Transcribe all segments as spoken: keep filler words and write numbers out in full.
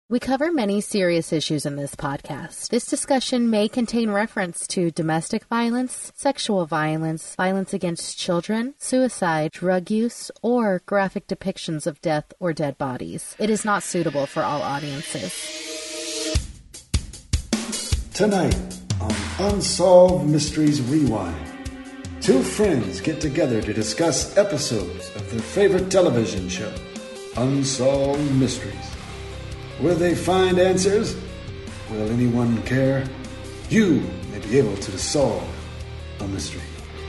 We cover many serious issues in this podcast. This discussion may contain reference to domestic violence, sexual violence, violence against children, suicide, drug use, or graphic depictions of death or dead bodies. It is not suitable for all audiences. Tonight on Unsolved Mysteries Rewind, two friends get together to discuss episodes of their favorite television show, Unsolved Mysteries. Will they find answers? Will anyone care? You may be able to solve a mystery.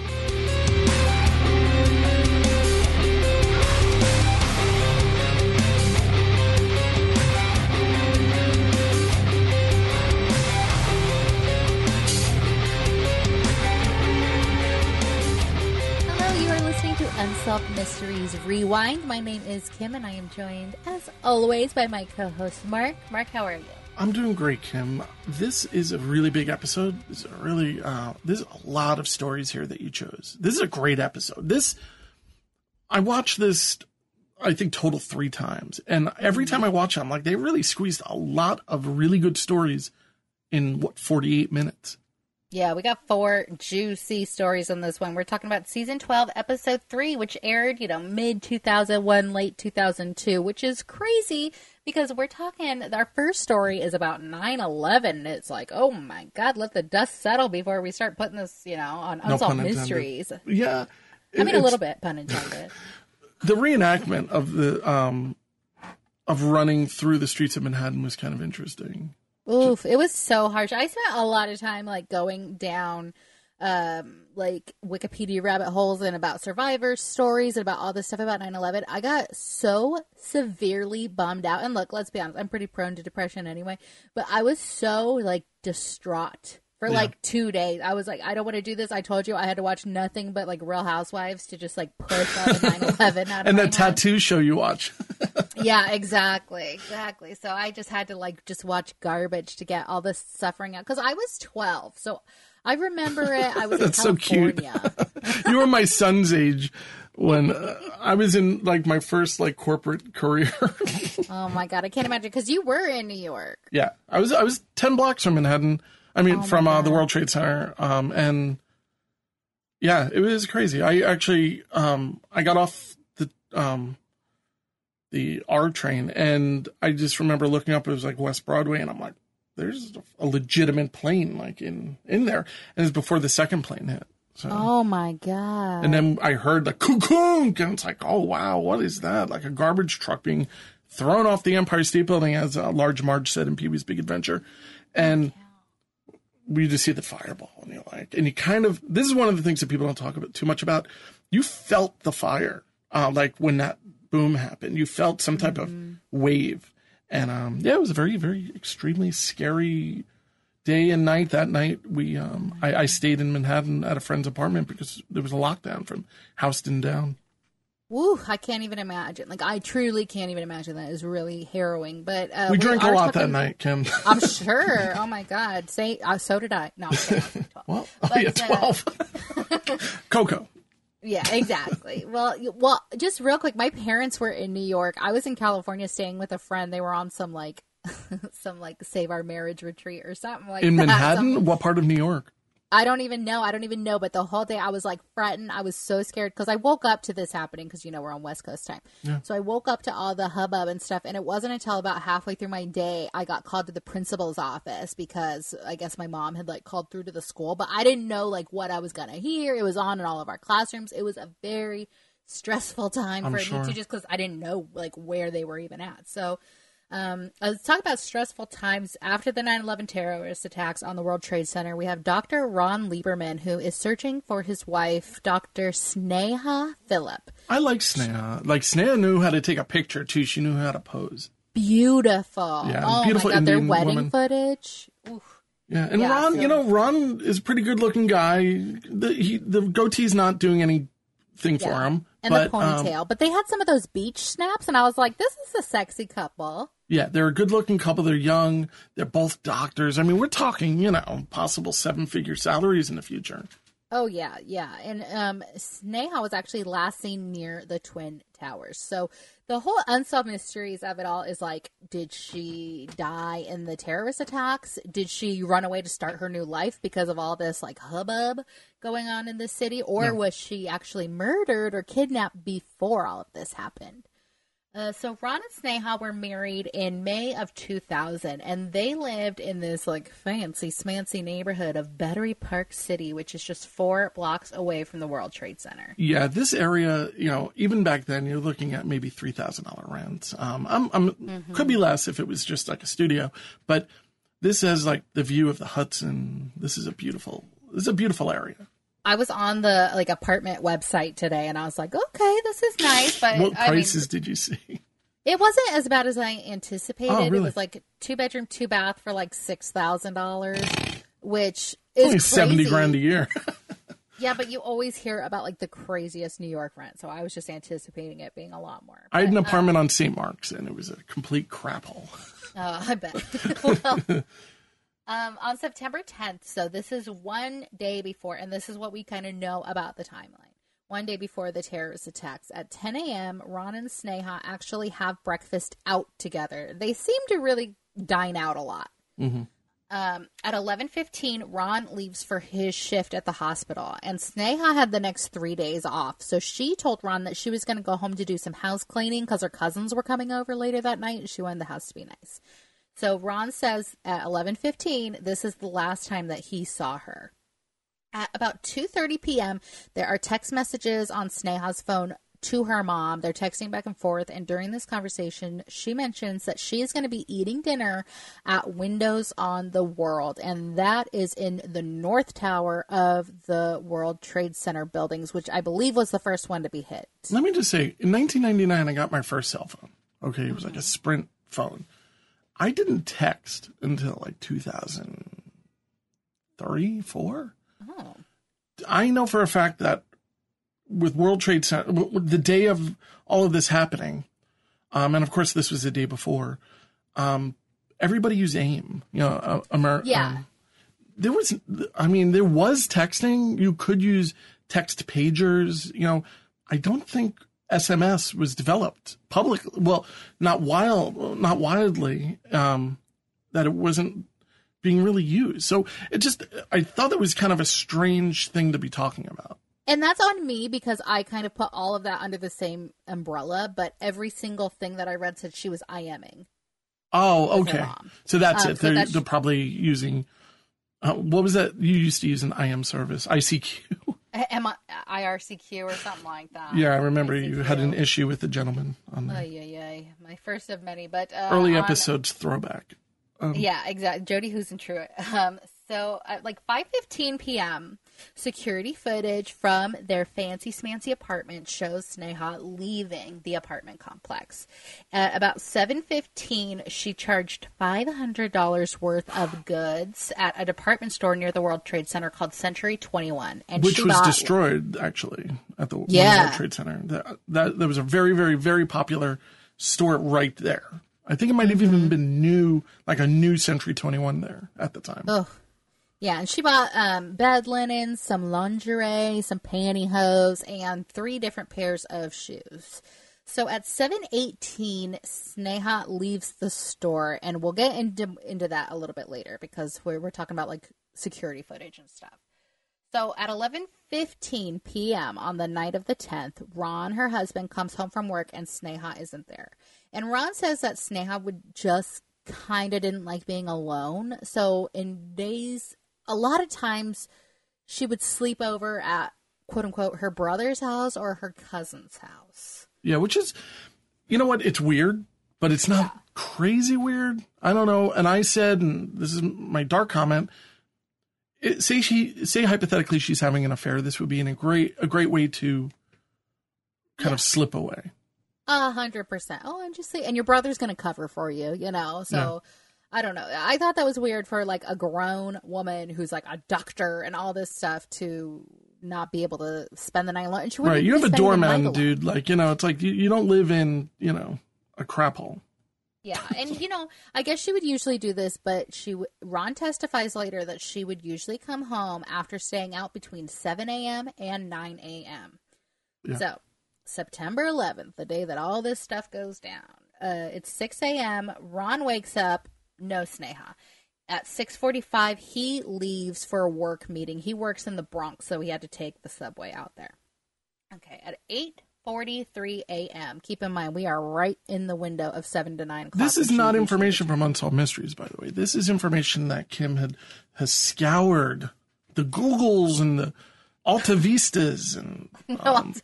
Unsolved Mysteries Rewind. My name is Kim, and I am joined, as always, by my co-host, Mark. Mark, how are you? I'm doing great, Kim. This is a really big episode. This is a really, uh, there's a lot of stories here that you chose. This is a great episode. This, I watched this, I think, total three times. And every time I watch it, I'm like, they really squeezed a lot of really good stories in, what, forty-eight minutes. Yeah, we got four juicy stories on this one. We're talking about season twelve, episode three, which aired, you know, mid two thousand one, late two thousand two, which is crazy because we're talking, our first story is about nine eleven. It's like, oh my God, let the dust settle before we start putting this, you know, on Unsolved no Mysteries. Yeah. It, I mean, a little bit, pun intended. The reenactment of the, um, of running through the streets of Manhattan was kind of interesting. Oof, it was so harsh. I spent a lot of time like going down um like Wikipedia rabbit holes and about survivors stories and about all this stuff about nine eleven. I got so severely bummed out. And look, let's be honest, I'm pretty prone to depression anyway, but I was so like distraught for yeah. like two days. I was like, I don't want to do this. I told you I had to watch nothing but like Real Housewives to just like push all the nine eleven out of and my the head. Tattoo show you watch. Yeah, exactly. Exactly. So I just had to like just watch garbage to get all this suffering out. Because I was twelve. So I remember it. I was in That's California. So cute. You were my son's age when uh, I was in like my first like corporate career. Oh my God. I can't imagine. Because you were in New York. Yeah. I was, I was ten blocks from Manhattan. I mean, oh from uh, the World Trade Center. Um, and yeah, it was crazy. I actually, um, I got off the, um, the R train and I just remember looking up, it was like West Broadway and I'm like, there's a legitimate plane like in, in there. And it was before the second plane hit. So, oh my God. And then I heard the cuckoo and it's like, oh wow, what is that? Like a garbage truck being thrown off the Empire State Building, as uh, Large Marge said in Pee-wee's Big Adventure. And we just see the fireball and you're like, and you kind of, this is one of the things that people don't talk about too much about. You felt the fire, uh, like when that boom happened, you felt some type mm-hmm. of wave. And, um, yeah, it was a very, very extremely scary day and night. That night we, um, I, I stayed in Manhattan at a friend's apartment because there was a lockdown from Houston down. Woo, I can't even imagine. Like, I truly can't even imagine. That is really harrowing. But uh, we, we drank a lot talking, that night, Kim. I'm sure. Oh my God. Say, uh, so did I. No, I'm kidding. Well, oh, yeah, twelve. Uh, Coco. Yeah, exactly. Well, well, just real quick, my parents were in New York. I was in California staying with a friend. They were on some like, some like Save Our Marriage retreat or something like in that. In Manhattan? Some, what part of New York? I don't even know. I don't even know. But the whole day I was like fretting. I was so scared because I woke up to this happening because, you know, we're on West Coast time. Yeah. So I woke up to all the hubbub and stuff. And it wasn't until about halfway through my day I got called to the principal's office because I guess my mom had like called through to the school. But I didn't know like what I was going to hear. It was on in all of our classrooms. It was a very stressful time I'm for sure. me too, just because I didn't know like where they were even at. So Um, let's talk about stressful times after the nine eleven terrorist attacks on the World Trade Center. We have Doctor Ron Lieberman, who is searching for his wife, Doctor Sneha Phillip. I like Sneha. Like, Sneha knew how to take a picture, too. She knew how to pose. Beautiful. Yeah, oh, beautiful my God. Indian Their wedding woman. footage. Oof. Yeah, and Yeah, Ron, so- you know, Ron is a pretty good-looking guy. The, he, the goatee's not doing anything Yeah. for him. And but, the ponytail. Um, but they had some of those beach snaps, and I was like, this is a sexy couple. Yeah, they're a good-looking couple. They're young. They're both doctors. I mean, we're talking, you know, possible seven-figure salaries in the future. Oh, yeah, yeah. And um, Sneha was actually last seen near the Twin Towers. So The whole unsolved mysteries of it all is like, did she die in the terrorist attacks? Did she run away to start her new life because of all this like hubbub going on in the city? Or No. was she actually murdered or kidnapped before all of this happened? Uh, so Ron and Sneha were married in May of two thousand, and they lived in this like fancy smancy neighborhood of Battery Park City, which is just four blocks away from the World Trade Center. Yeah, this area, you know, even back then, you're looking at maybe three thousand dollars rent. Um, I'm, I'm Mm-hmm. could be less if it was just like a studio, but this has like the view of the Hudson. This is a beautiful, this is a beautiful area. I was on the like apartment website today, and I was like, okay, this is nice, but What I prices mean, did you see? it wasn't as bad as I anticipated. Oh, It really? was like two bedroom, two bath for like six thousand dollars, which is Only crazy. seventy grand a year. Yeah, but you always hear about like the craziest New York rent, so I was just anticipating it being a lot more. I had an But, apartment on Saint Mark's, and it was a complete crap hole. Uh, I bet. Well, um, on September tenth, so this is one day before, and this is what we kind of know about the timeline. One day before the terrorist attacks, at ten a.m., Ron and Sneha actually have breakfast out together. They seem to really dine out a lot. Mm-hmm. Um, at eleven fifteen, Ron leaves for his shift at the hospital, and Sneha had the next three days off. So she told Ron that she was going to go home to do some house cleaning because her cousins were coming over later that night, and she wanted the house to be nice. So Ron says at eleven fifteen, this is the last time that he saw her. At about two thirty p.m., there are text messages on Sneha's phone to her mom. They're texting back and forth, and during this conversation, she mentions that she is going to be eating dinner at Windows on the World, and that is in the North Tower of the World Trade Center buildings, which I believe was the first one to be hit. Let me just say, in nineteen ninety-nine, I got my first cell phone. Okay, it was like a Sprint phone. I didn't text until like two thousand three, four. Oh. I know for a fact that with World Trade Center, the day of all of this happening, um, and of course this was the day before, um, everybody used AIM. You know, uh, Amer- Yeah. Um, there was, I mean, there was texting. You could use text pagers. You know, I don't think S M S was developed publicly. Well, not wild, not wildly. Um, that it wasn't being really used. So it just, I thought it was kind of a strange thing to be talking about. And that's on me because I kind of put all of that under the same umbrella, but every single thing that I read said she was IMing. Oh, with her okay. mom. So that's Um, it. so They're, that's- they're probably using, uh, what was that? You used to use an I M service, I C Q. M- I R C Q or something like that. Yeah, I remember you had an I C Q. issue with the gentleman on the Ay, ay, ay. My first of many, but uh, early on- episodes throwback. Um, Yeah, exactly. Jody Who's in Truett. Um, so at like five fifteen p.m., security footage from their fancy smancy apartment shows Sneha leaving the apartment complex. At about seven fifteen, she charged five hundred dollars worth of goods at a department store near the World Trade Center called Century twenty-one. And which she was bought- destroyed, actually, at the Yeah. World Trade Center. That, that, that was a very, very, very popular store right there. I think it might have even been new, like a new Century twenty-one there at the time. Ugh. Yeah, and she bought um, bed linens, some lingerie, some pantyhose, and three different pairs of shoes. So at seven eighteen, Sneha leaves the store, and we'll get into into that a little bit later because we're we're talking about like security footage and stuff. So at eleven fifteen p.m. on the night of the tenth, Ron, her husband, comes home from work, and Sneha isn't there. And Ron says that Sneha would just kind of didn't like being alone. So in days, a lot of times she would sleep over at, quote unquote, her brother's house or her cousin's house. Yeah, which is, you know what? It's weird, but it's not crazy weird. I don't know. And I said, and this is my dark comment, it, say she, say hypothetically she's having an affair. This would be in a great, a great way to kind Yeah. of slip away. A hundred percent. Oh, and just say, and your brother's going to cover for you, you know? So I don't know. I thought that was weird for like a grown woman who's like a doctor and all this stuff to not be able to spend the night alone. And she wouldn't Right. You be have a spending the night doorman, alone. dude. Like, you know, it's like you, you don't live in, you know, a crap hole. Yeah, and you know, I guess she would usually do this, but she w- Ron testifies later that she would usually come home after staying out between seven a.m. and nine a.m. Yeah. So, September eleventh, the day that all this stuff goes down. Uh, it's six a.m. Ron wakes up. No Sneha. At six forty-five, he leaves for a work meeting. He works in the Bronx, so he had to take the subway out there. Okay, at eight forty-three a.m. Keep in mind, we are right in the window of seven to nine o'clock. This is not information from Unsolved Mysteries, by the way. This is information that Kim had has scoured the Googles and the Alta Vistas and um, no, Alta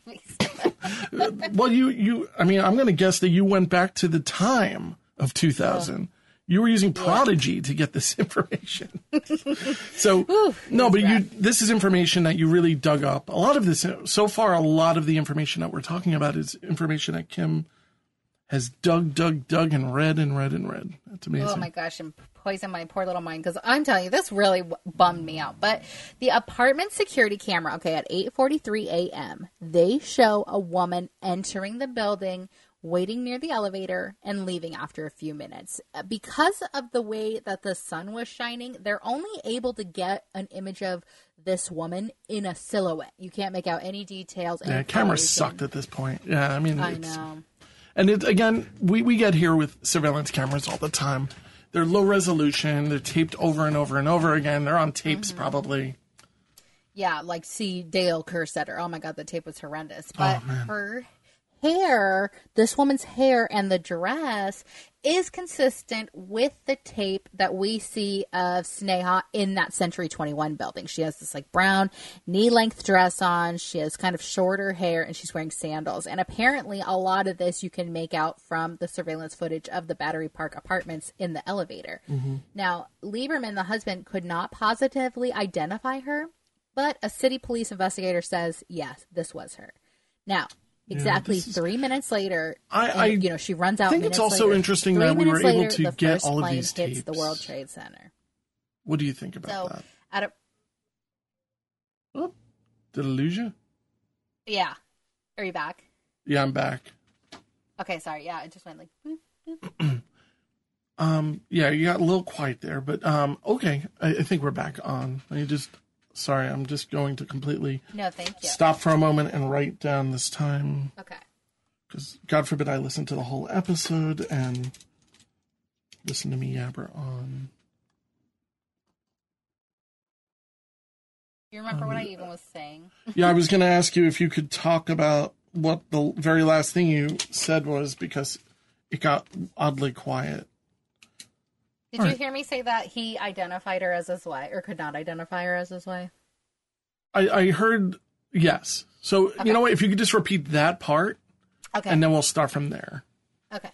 Vista. well, you you. I mean, I'm going to guess that you went back to the time of two thousand. Oh. You were using Prodigy yeah. to get this information. so, Ooh, no, but you, this is information that you really dug up. A lot of this, so far, a lot of the information that we're talking about is information that Kim has dug, dug, dug, and read and read and read. That's amazing. Oh, my gosh, and poisoned my poor little mind, because I'm telling you, this really bummed me out. But the apartment security camera, okay, at eight forty-three a.m., they show a woman entering the building, waiting near the elevator, and leaving after a few minutes. Because of the way that the sun was shining, they're only able to get an image of this woman in a silhouette. You can't make out any details. Yeah, cameras sucked at this point. Yeah, I mean, I know. And it, again, we, we get here with surveillance cameras all the time. They're low resolution. They're taped over and over and over again. They're on tapes, mm-hmm. probably. Yeah, like see Dale Kersetter. Oh my God, the tape was horrendous. But oh, her hair, this woman's hair and the dress is consistent with the tape that we see of Sneha in that Century twenty-one building. She has this like brown knee-length dress on. She has kind of shorter hair and she's wearing sandals. And apparently a lot of this you can make out from the surveillance footage of the Battery Park Apartments in the elevator. Mm-hmm. Now, Lieberman, the husband, could not positively identify her, but a city police investigator says, yes, this was her. Now, exactly yeah, three is, minutes later, I, I and, you know, she runs out. I think it's also later. interesting three that we were later, able to get all of these tapes. Hits the World Trade Center. What do you think about so, that? At a, oh, did I lose you? Yeah. Are you back? Yeah, I'm back. Okay, sorry. Yeah, it just went like. Boop, boop. um. Yeah, you got a little quiet there, but um. Okay, I, I think we're back on. Let me just. Sorry, I'm just going to completely no, thank you. Stop for a moment and write down this time. Okay. Because God forbid I listen to the whole episode and listen to me yabber on. Do you remember um, what I even was saying? Yeah, I was going to ask you if you could talk about what the very last thing you said was, because it got oddly quiet. Did All you right. hear me say that he identified her as his wife, or could not identify her as his wife? I, I heard yes. So, okay. You know what? If you could just repeat that part, okay, and then we'll start from there. Okay.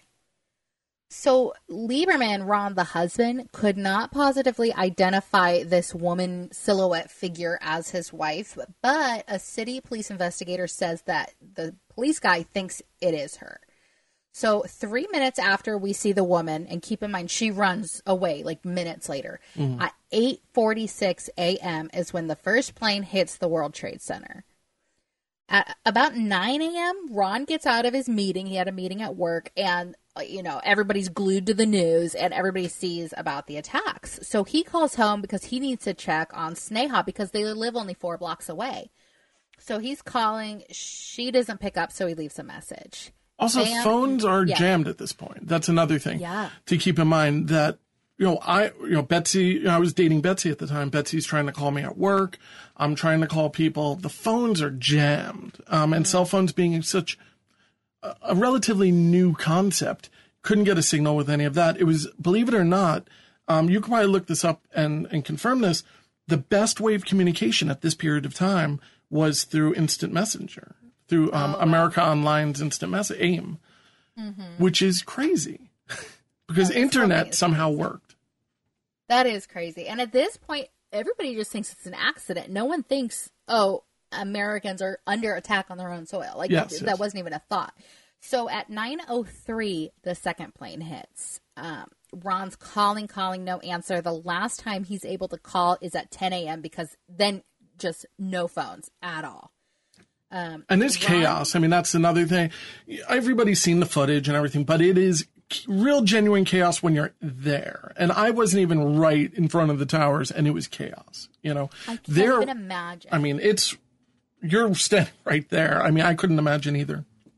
So, Lieberman, Ron, the husband, could not positively identify this woman silhouette figure as his wife, but a city police investigator says that the police guy thinks it is her. So three minutes after we see the woman, and keep in mind, she runs away like minutes later. Mm-hmm. At eight forty-six a.m. is when the first plane hits the World Trade Center. At about nine a.m., Ron gets out of his meeting. He had a meeting at work, and, you know, everybody's glued to the news, and everybody sees about the attacks. So he calls home because he needs to check on Sneha because they live only four blocks away. So he's calling. She doesn't pick up, so he leaves a message. Also, and, phones are yeah. jammed at this point. That's another thing yeah. to keep in mind. That you know, I you know Betsy. You know, I was dating Betsy at the time. Betsy's trying to call me at work. I'm trying to call people. The phones are jammed, um, and mm-hmm. cell phones being such a, a relatively new concept, couldn't get a signal with any of that. It was, believe it or not, um, you can probably look this up and and confirm this. The best way of communication at this period of time was through instant messenger. Through um, oh, wow. America Online's instant message, AIM, mm-hmm. which is crazy because yeah, internet somehow crazy. worked. That is crazy. And at this point, everybody just thinks it's an accident. No one thinks, oh, Americans are under attack on their own soil. Like yes, that yes. wasn't even a thought. So at nine oh three, the second plane hits. Um, Ron's calling, calling, no answer. The last time he's able to call is at ten a.m. because then just no phones at all. Um, and there's Ron, chaos. I mean, that's another thing. Everybody's seen the footage and everything, but it is real genuine chaos when you're there. And I wasn't even right in front of the towers, and it was chaos. You know, I can't there, even imagine. I mean, it's, you're standing right there. I mean, I couldn't imagine either.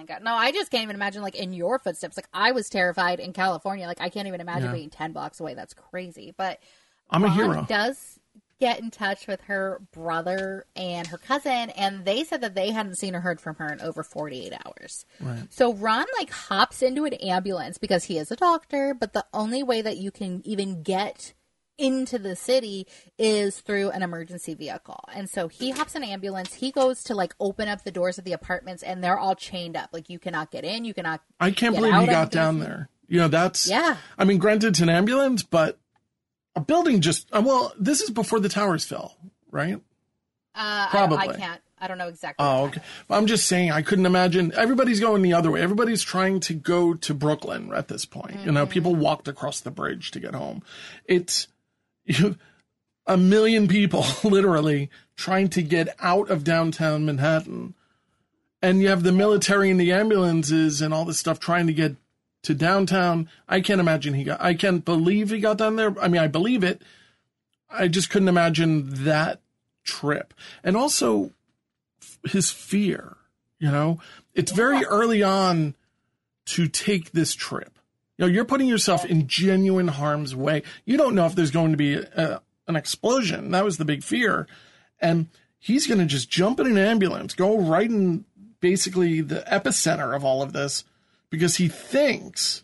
God. No, I just can't even imagine, like, in your footsteps. Like, I was terrified in California. Like, I can't even imagine Yeah. being ten blocks away. That's crazy. But I'm a Ron hero. does get in touch with her brother and her cousin, and they said that they hadn't seen or heard from her in over forty-eight hours. Right. So Ron, like, hops into an ambulance because he is a doctor, but the only way that you can even get into the city is through an emergency vehicle. And so he hops in an ambulance. He goes to, like, open up the doors of the apartments, and they're all chained up. Like, you cannot get in. You cannot I can't get believe out he got anything. down there. You know, that's, Yeah. I mean, granted, it's an ambulance, but a building just, uh, well, this is before the towers fell, right? Uh, Probably. I, I can't. I don't know exactly. Oh, what time. okay. I'm just saying, I couldn't imagine. Everybody's going the other way. Everybody's trying to go to Brooklyn at this point. Mm-hmm. You know, people walked across the bridge to get home. It's you, a million people, literally, trying to get out of downtown Manhattan. And you have the military and the ambulances and all this stuff trying to get to downtown. I can't imagine he got, I can't believe he got down there. I mean, I believe it. I just couldn't imagine that trip. And also his fear, you know, it's yeah. very early on to take this trip. You know, you're putting yourself in genuine harm's way. You don't know if there's going to be a, an explosion. That was the big fear. And he's going to just jump in an ambulance, go right in basically the epicenter of all of this, because he thinks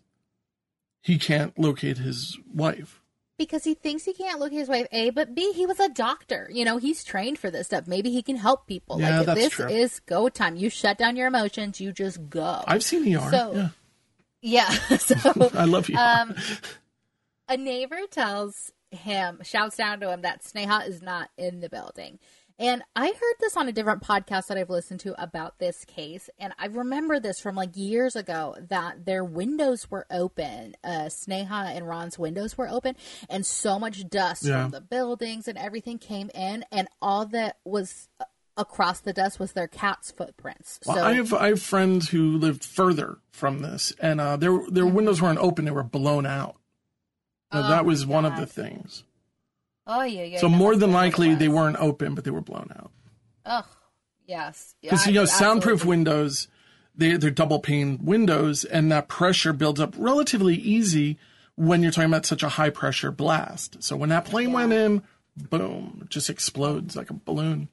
he can't locate his wife. Because he thinks he can't locate his wife, A, but B, he was a doctor. You know, he's trained for this stuff. Maybe he can help people. Yeah, like, that's this true. is go time. You shut down your emotions. You just go. I've seen E R. So, yeah. Yeah. So, I love E R. Um, a neighbor tells him, shouts down to him that Sneha is not in the building. And I heard this on a different podcast that I've listened to about this case. And I remember this from like years ago that their windows were open. Uh, Sneha and Ron's windows were open. And so much dust Yeah. from the buildings and everything came in. And all that was across the dust was their cat's footprints. Well, so I have I have friends who lived further from this, and uh, their their Mm-hmm. windows weren't open; they were blown out. So Oh that was my one of God. the things. Oh, yeah, yeah. So that more must than have been what it likely, they was. weren't open, but they were blown out. Oh, yes. Because Yeah, you know, absolutely. soundproof windows, they they're double pane windows, and that pressure builds up relatively easy when you're talking about such a high pressure blast. So when that plane Yeah. went in, boom, it just explodes like a balloon.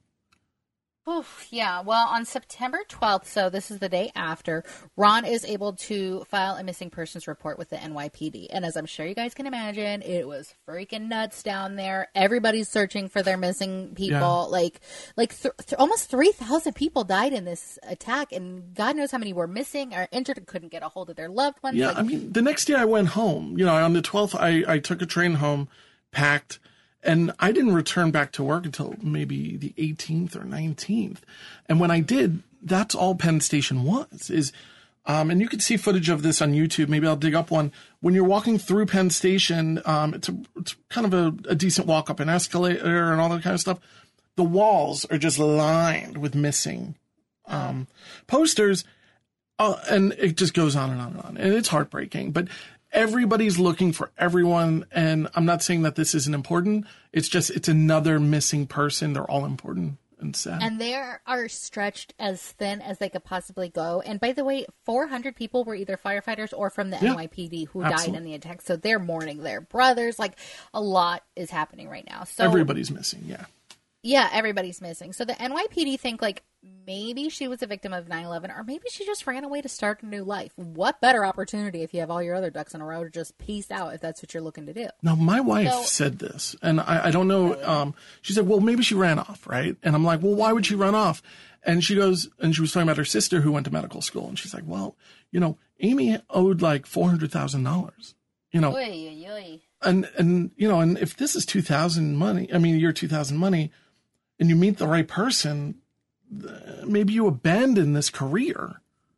Oof, yeah. Well, on September twelfth, so this is the day after, Ron is able to file a missing persons report with the N Y P D. And as I'm sure you guys can imagine, it was freaking nuts down there. Everybody's searching for their missing people. Yeah. Like, like th- th- almost three thousand people died in this attack, and God knows how many were missing or injured and couldn't get a hold of their loved ones. Yeah, Like, I mean, the next day I went home. You know, on the twelfth, I, I took a train home, packed, and I didn't return back to work until maybe the eighteenth or nineteenth. And when I did, that's all Penn Station was. Is, um, and you can see footage of this on YouTube. Maybe I'll dig up one. When you're walking through Penn Station, um, it's, a, it's kind of a, a decent walk up an escalator and all that kind of stuff. The walls are just lined with missing um, posters. Uh, and it just goes on and on and on. And it's heartbreaking. But everybody's looking for everyone. And I'm not saying that this isn't important. It's just, it's another missing person. They're all important and sad. And they are stretched as thin as they could possibly go. And by the way, four hundred people were either firefighters or from the Yeah, N Y P D who absolutely. died in the attack. So they're mourning their brothers. Like, a lot is happening right now. So Everybody's missing. Yeah. yeah, everybody's missing. So the N Y P D think, like, maybe she was a victim of nine eleven, or maybe she just ran away to start a new life. What better opportunity if you have all your other ducks in a row to just peace out if that's what you're looking to do? Now, my wife So- said this, and I, I don't know. Um, she said, well, maybe she ran off, right? And I'm like, well, why would she run off? And she goes, and she was talking about her sister who went to medical school. And she's like, well, you know, Amy owed like four hundred thousand dollars, you know. Oy, oy, oy. And, and, you know, and if this is two thousand money, I mean, year two thousand money, and you meet the right person, th- maybe you abandon this career.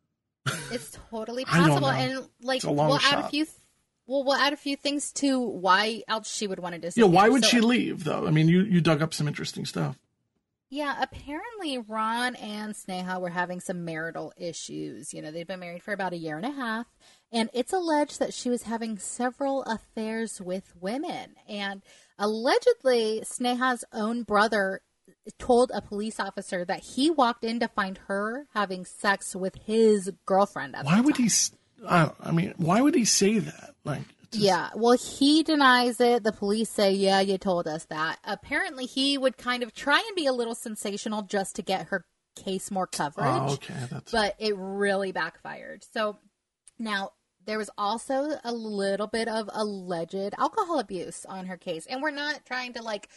It's totally I don't possible. know. And, like, It's a long we'll add a shot. few... Th- Well, we'll add a few things to why else she would want to disappear. Yeah, why would So, she leave, though? I mean, you, you dug up some interesting stuff. Yeah, apparently Ron and Sneha were having some marital issues. You know, they'd been married for about a year and a half, and it's alleged that she was having several affairs with women. And allegedly, Sneha's own brother told a police officer that he walked in to find her having sex with his girlfriend. At Why the would time. he? s- I, don't, I mean, why would he say that? Like, it just- Yeah, well, he denies it. The police say, yeah, you told us that. Apparently, he would kind of try and be a little sensational just to get her case more coverage. Oh, okay. That's But it really backfired. So now there was also a little bit of alleged alcohol abuse on her case. And we're not trying to like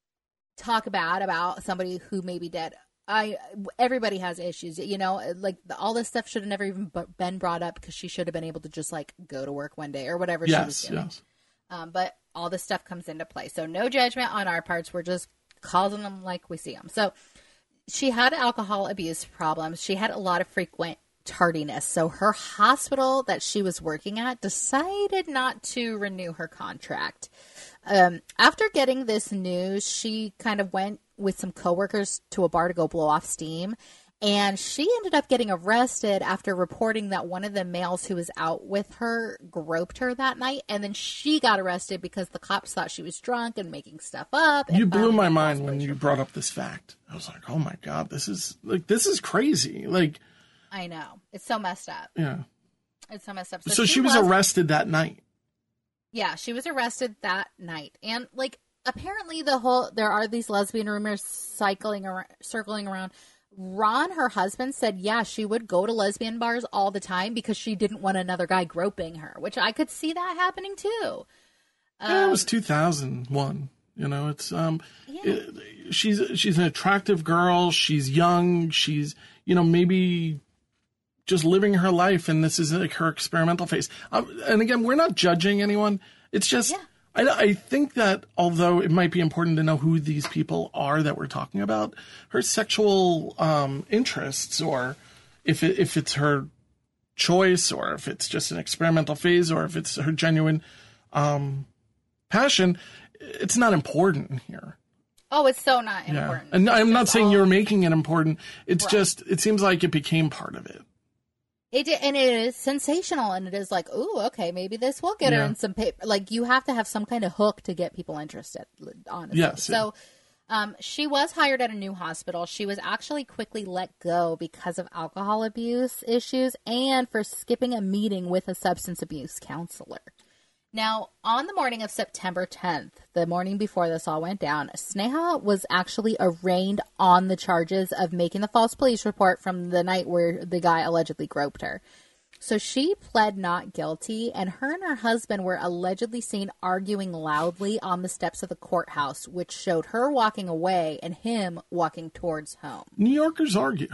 talk bad about somebody who may be dead. I everybody has issues, you know, like the, all this stuff should have never even b- been brought up because she should have been able to just like go to work one day or whatever she was yes, doing. yes. Um, but all this stuff comes into play. So no judgment on our parts. We're just causing them like we see them. So she had alcohol abuse problems. She had a lot of frequent tardiness. So her hospital that she was working at decided not to renew her contract. Um, after getting this news, she kind of went with some coworkers to a bar to go blow off steam. And she ended up getting arrested after reporting that one of the males who was out with her groped her that night. And then she got arrested because the cops thought she was drunk and making stuff up. and You blew filing my a mind false when police you report. brought up this fact. I was like, oh my God, this is like, this is crazy. Like, I know. It's so messed up. yeah. It's so messed up. So she was arrested that night. Yeah, she was arrested that night. And like apparently the whole there are these lesbian rumors cycling around, circling around. Ron, her husband, said yeah, she would go to lesbian bars all the time because she didn't want another guy groping her, which I could see that happening too. Yeah, it Um, was two thousand one. You know, it's um, Yeah. it- she's she's an attractive girl. She's young. She's you know maybe just living her life, and this is like her experimental phase. Um, and again, we're not judging anyone. It's just Yeah. I I think that although it might be important to know who these people are that we're talking about, her sexual um interests, or if it, if it's her choice, or if it's just an experimental phase, or if it's her genuine um passion, it's not important here. oh, it's so not Yeah. important. And It's I'm not just saying all- you're making it important. It's Right. just, it seems like it became part of it. It did- and it is sensational, and it is like, ooh, okay, maybe this will get her Yeah. in some paper. Like you have to have some kind of hook to get people interested. Honestly, Yes, so um, she was hired at a new hospital. She was actually quickly let go because of alcohol abuse issues and for skipping a meeting with a substance abuse counselor. Now, on the morning of September tenth, the morning before this all went down, Sneha was actually arraigned on the charges of making the false police report from the night where the guy allegedly groped her. So she pled not guilty, and her and her husband were allegedly seen arguing loudly on the steps of the courthouse, which showed her walking away and him walking towards home. New Yorkers argue,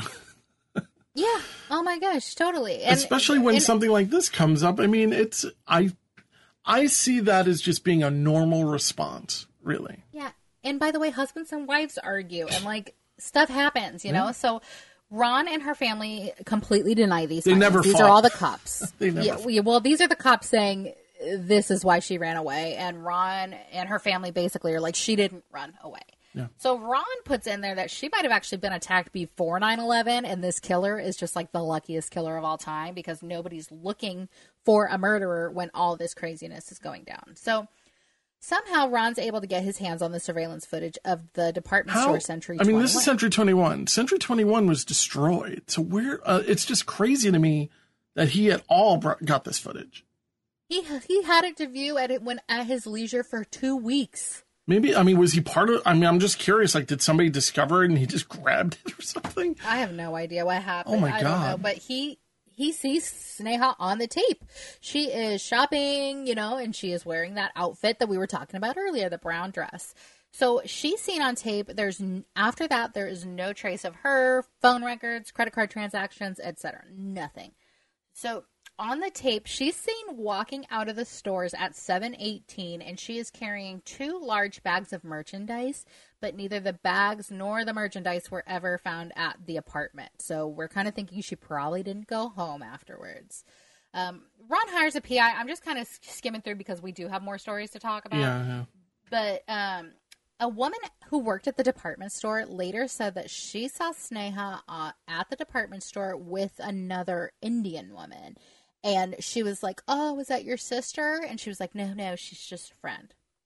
Yeah. Oh my gosh, totally. And, especially when and- something like this comes up. I mean, it's, I, I see that as just being a normal response, really. Yeah. And by the way, husbands and wives argue and like stuff happens, you know? So Ron and her family completely deny these. They findings. never These fought. are all the cops. They never yeah, we, well, these are the cops saying this is why she ran away. And Ron and her family basically are like, she didn't run away. Yeah. So Ron puts in there that she might have actually been attacked before nine eleven, and this killer is just like the luckiest killer of all time because nobody's looking for a murderer when all this craziness is going down. So somehow Ron's able to get his hands on the surveillance footage of the department How? store Century I mean, this twenty-one. is Century twenty-one. Century twenty-one was destroyed. So where, uh, it's just crazy to me that he at all brought, got this footage. He he had it to view at it when at his leisure for two weeks. Maybe, I mean, was he part of, I mean, I'm just curious, like, did somebody discover it and he just grabbed it or something? I have no idea what happened. Oh, my I don't know, God. but he he sees Sneha on the tape. She is shopping, you know, and she is wearing that outfit that we were talking about earlier, the brown dress. So she's seen on tape. There's n- after that there is no trace of her, phone records, credit card transactions, et cetera. Nothing. So on the tape, she's seen walking out of the stores at seven eighteen, and she is carrying two large bags of merchandise, but neither the bags nor the merchandise were ever found at the apartment. So we're kind of thinking she probably didn't go home afterwards. Um, Ron hires a P I. I'm just kind of skimming through because we do have more stories to talk about. Yeah, yeah. But um, a woman who worked at the department store later said that she saw Sneha uh, at the department store with another Indian woman. And she was like, oh, was that your sister? And she was like, no, no, she's just a friend.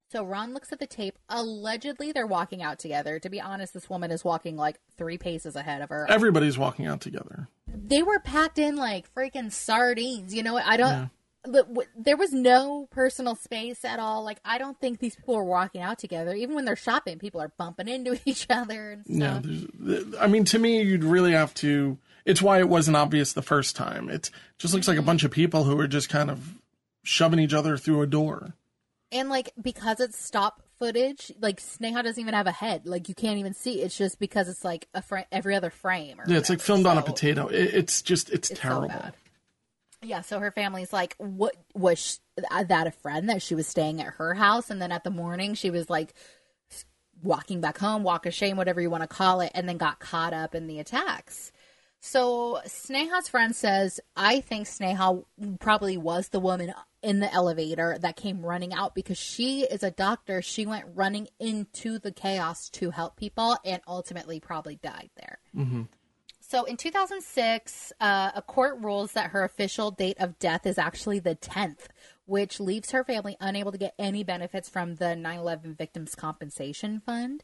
So Ron looks at the tape. Allegedly, they're walking out together. To be honest, this woman is walking like three paces ahead of her. Everybody's walking out together. They were packed in like freaking sardines. You know what? I don't... Yeah. There was no personal space at all. Like, I don't think these people are walking out together. Even when they're shopping, people are bumping into each other and stuff. Yeah, I mean, to me, you'd really have to... It's why it wasn't obvious the first time. It just looks like a bunch of people who are just kind of shoving each other through a door. And, like, because it's stop footage, like, Sneha doesn't even have a head. Like, you can't even see. It's just because it's, like, a fr- every other frame. Or yeah, it's, whatever. like, filmed so, on a potato. It, it's just, it's, it's terrible. So yeah, so her family's like, what, was she, that a friend that she was staying at her house? And then at the morning, she was, like, walking back home, walk of shame, whatever you want to call it, and then got caught up in the attacks. So Sneha's friend says, I think Sneha probably was the woman in the elevator that came running out because she is a doctor. She went running into the chaos to help people and ultimately probably died there. Mm-hmm. So in two thousand six, uh, a court rules that her official date of death is actually the tenth, which leaves her family unable to get any benefits from the nine eleven Victims Compensation Fund.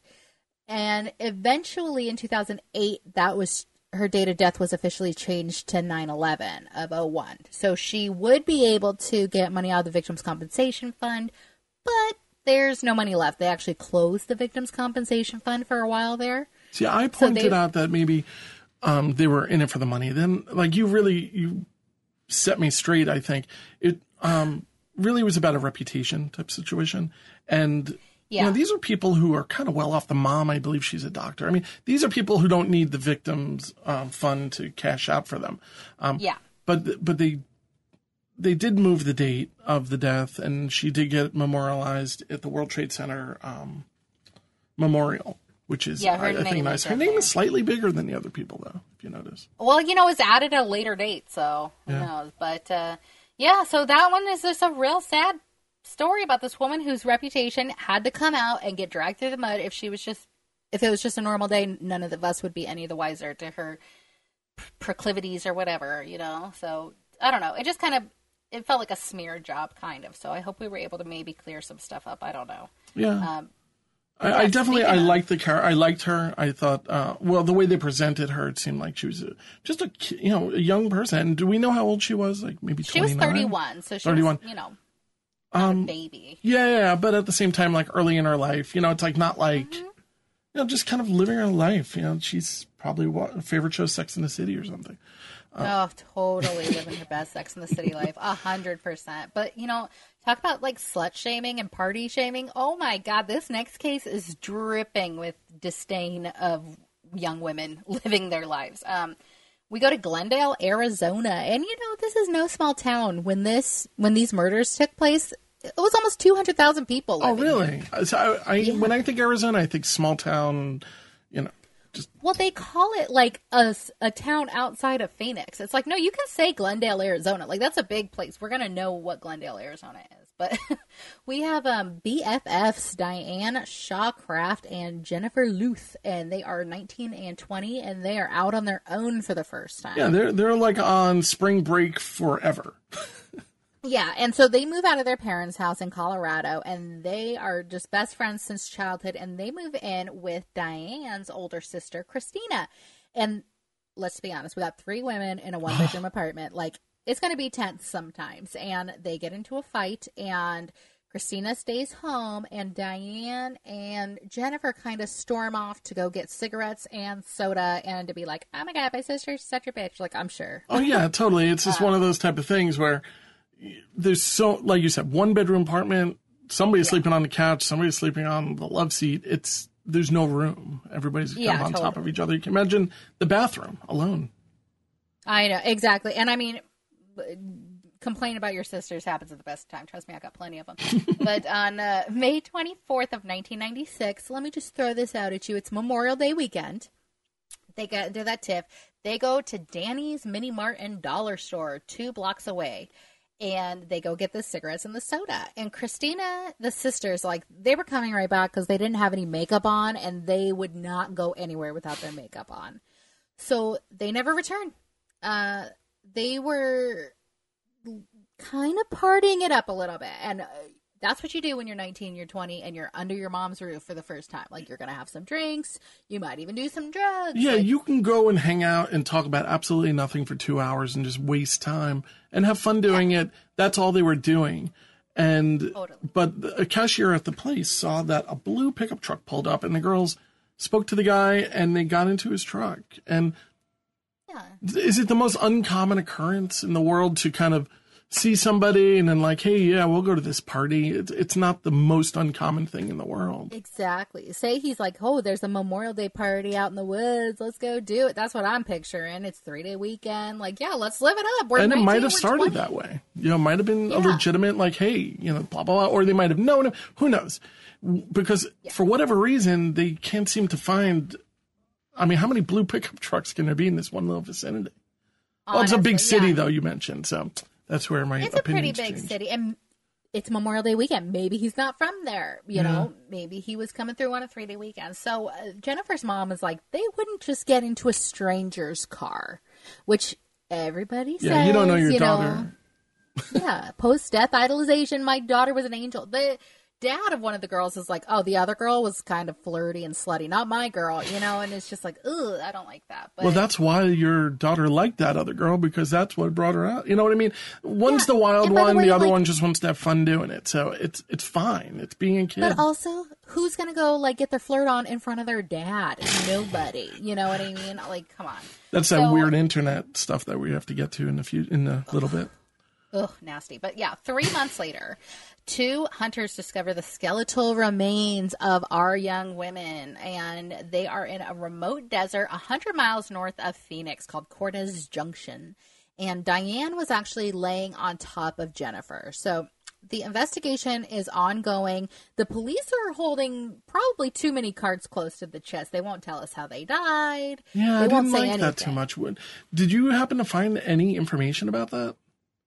And eventually in two thousand eight, that was her date of death was officially changed to nine eleven of oh one. So she would be able to get money out of the Victims Compensation Fund, but there's no money left. They actually closed the Victims Compensation Fund for a while there. See, I pointed so they, out that maybe um, they were in it for the money. Then, like, you really, you set me straight, I think. It um, really was about a reputation type situation. And yeah. You know, these are people who are kind of well off. The mom, I believe she's a doctor. I mean, these are people who don't need the victims um, fund to cash out for them. Um, yeah. But but they they did move the date of the death, and she did get memorialized at the World Trade Center um, memorial, which is, yeah, her I, name I think, nice. Her name is slightly bigger than the other people, though, if you notice. Well, you know, it's added at a later date, so who yeah. knows. But, uh, yeah, so that one is just a real sad story about this woman whose reputation had to come out and get dragged through the mud. If she was just, if it was just a normal day, none of us would be any the wiser to her proclivities or whatever, you know. So I don't know. It just kind of, it felt like a smear job, kind of. So I hope we were able to maybe clear some stuff up. I don't know. Yeah. Um, I, yeah I definitely, I of, liked the car. I liked her. I thought, uh, well, the way they presented her, it seemed like she was a, just a, you know, a young person. And do we know how old she was? Like maybe twenty-nine? She was thirty-one. So she thirty-one. Was, you know. Um, a baby. Yeah, yeah, but at the same time, like early in her life, you know, it's like not like, mm-hmm. you know, just kind of living her life. You know, she's probably what favorite show, Sex in the City or something. Uh, oh, totally living her best Sex in the City life, a hundred percent. But you know, talk about like slut shaming and party shaming. Oh my God, this next case is dripping with disdain of young women living their lives. Um, We go to Glendale, Arizona, and you know this is no small town. When this, when these murders took place, it was almost two hundred thousand people. Oh, really? So I, I yeah. when I think Arizona, I think small town. You know, just well, they call it like a a town outside of Phoenix. It's like no, you can say Glendale, Arizona. Like that's a big place. We're gonna know what Glendale, Arizona is. But we have um, B F Fs, Diane Shawcraft and Jennifer Luth, and they are nineteen and twenty, and they are out on their own for the first time. Yeah, they're they're like on spring break forever. Yeah, and so they move out of their parents' house in Colorado, and they are just best friends since childhood, and they move in with Diane's older sister, Christina. And let's be honest, we got three women in a one-bedroom apartment. Like, it's going to be tense sometimes. And they get into a fight, and Christina stays home, and Diane and Jennifer kind of storm off to go get cigarettes and soda and to be like, oh my God, my sister's such a bitch. Like, I'm sure. Oh, yeah, totally. It's just uh, one of those type of things where there's so, like you said, one bedroom apartment, somebody's yeah. sleeping on the couch, somebody's sleeping on the love seat. It's, there's no room. Everybody's kind yeah, of on totally. top of each other. You can imagine the bathroom alone. I know, exactly. And I mean, complain about your sisters happens at the best time. Trust me, I got plenty of them. But on uh, May twenty-fourth of nineteen ninety-six, let me just throw this out at you. It's Memorial Day weekend. They get do that tip. They go to Danny's Mini Mart and Dollar Store two blocks away. And they go get the cigarettes and the soda. And Christina, the sisters, like, they were coming right back because they didn't have any makeup on, and they would not go anywhere without their makeup on. So they never returned. Uh, they were kind of partying it up a little bit. And uh, that's what you do when you're nineteen, you're twenty, and you're under your mom's roof for the first time. Like, you're going to have some drinks. You might even do some drugs. Yeah, like, you can go and hang out and talk about absolutely nothing for two hours and just waste time and have fun doing yeah. it. That's all they were doing. And totally. But a cashier at the place saw that a blue pickup truck pulled up, and the girls spoke to the guy, and they got into his truck. And yeah. is it the most uncommon occurrence in the world to kind of see somebody and then like, hey, yeah, we'll go to this party? It's, it's not the most uncommon thing in the world. Exactly. Say he's like, oh, there's a Memorial Day party out in the woods. Let's go do it. That's what I'm picturing. It's three-day weekend. Like, yeah, let's live it up. We're and it nineteen, might have we're started twenty. that way. You know, it might have been Yeah. a legitimate, like, hey, you know, blah, blah, blah. Or they might have known him. Who knows? Because yeah. for whatever reason, they can't seem to find. I mean, how many blue pickup trucks can there be in this one little vicinity? Well, it's a big Honestly, city, yeah. though, you mentioned. So that's where my It's a pretty opinions big change. city, and it's Memorial Day weekend. Maybe he's not from there, you Yeah. know. Maybe he was coming through on a three-day weekend. So uh, Jennifer's mom is like, they wouldn't just get into a stranger's car, which everybody says. Yeah, you don't know your you daughter. yeah, post-death idolization. My daughter was an angel. The dad of one of the girls is like, oh, the other girl was kind of flirty and slutty, not my girl, you know. And it's just like, ugh, I don't like that. But Well, that's why your daughter liked that other girl, because that's what brought her out. You know what I mean? One's Yeah. the wild And by the one, way, the other like- one just wants to have fun doing it. So it's it's fine. It's being a kid. But also, who's gonna go like get their flirt on in front of their dad? Nobody. You know what I mean? Like, come on. That's that So- weird internet stuff that we have to get to in a few in a little bit. Ugh, nasty. But yeah, three months later, two hunters discover the skeletal remains of our young women, and they are in a remote desert one hundred miles north of Phoenix called Cortez Junction. And Diane was actually laying on top of Jennifer. So the investigation is ongoing. The police are holding probably too many cards close to the chest. They won't tell us how they died. Yeah, they I won't didn't say like anything. that too much. What- Did you happen to find any information about that?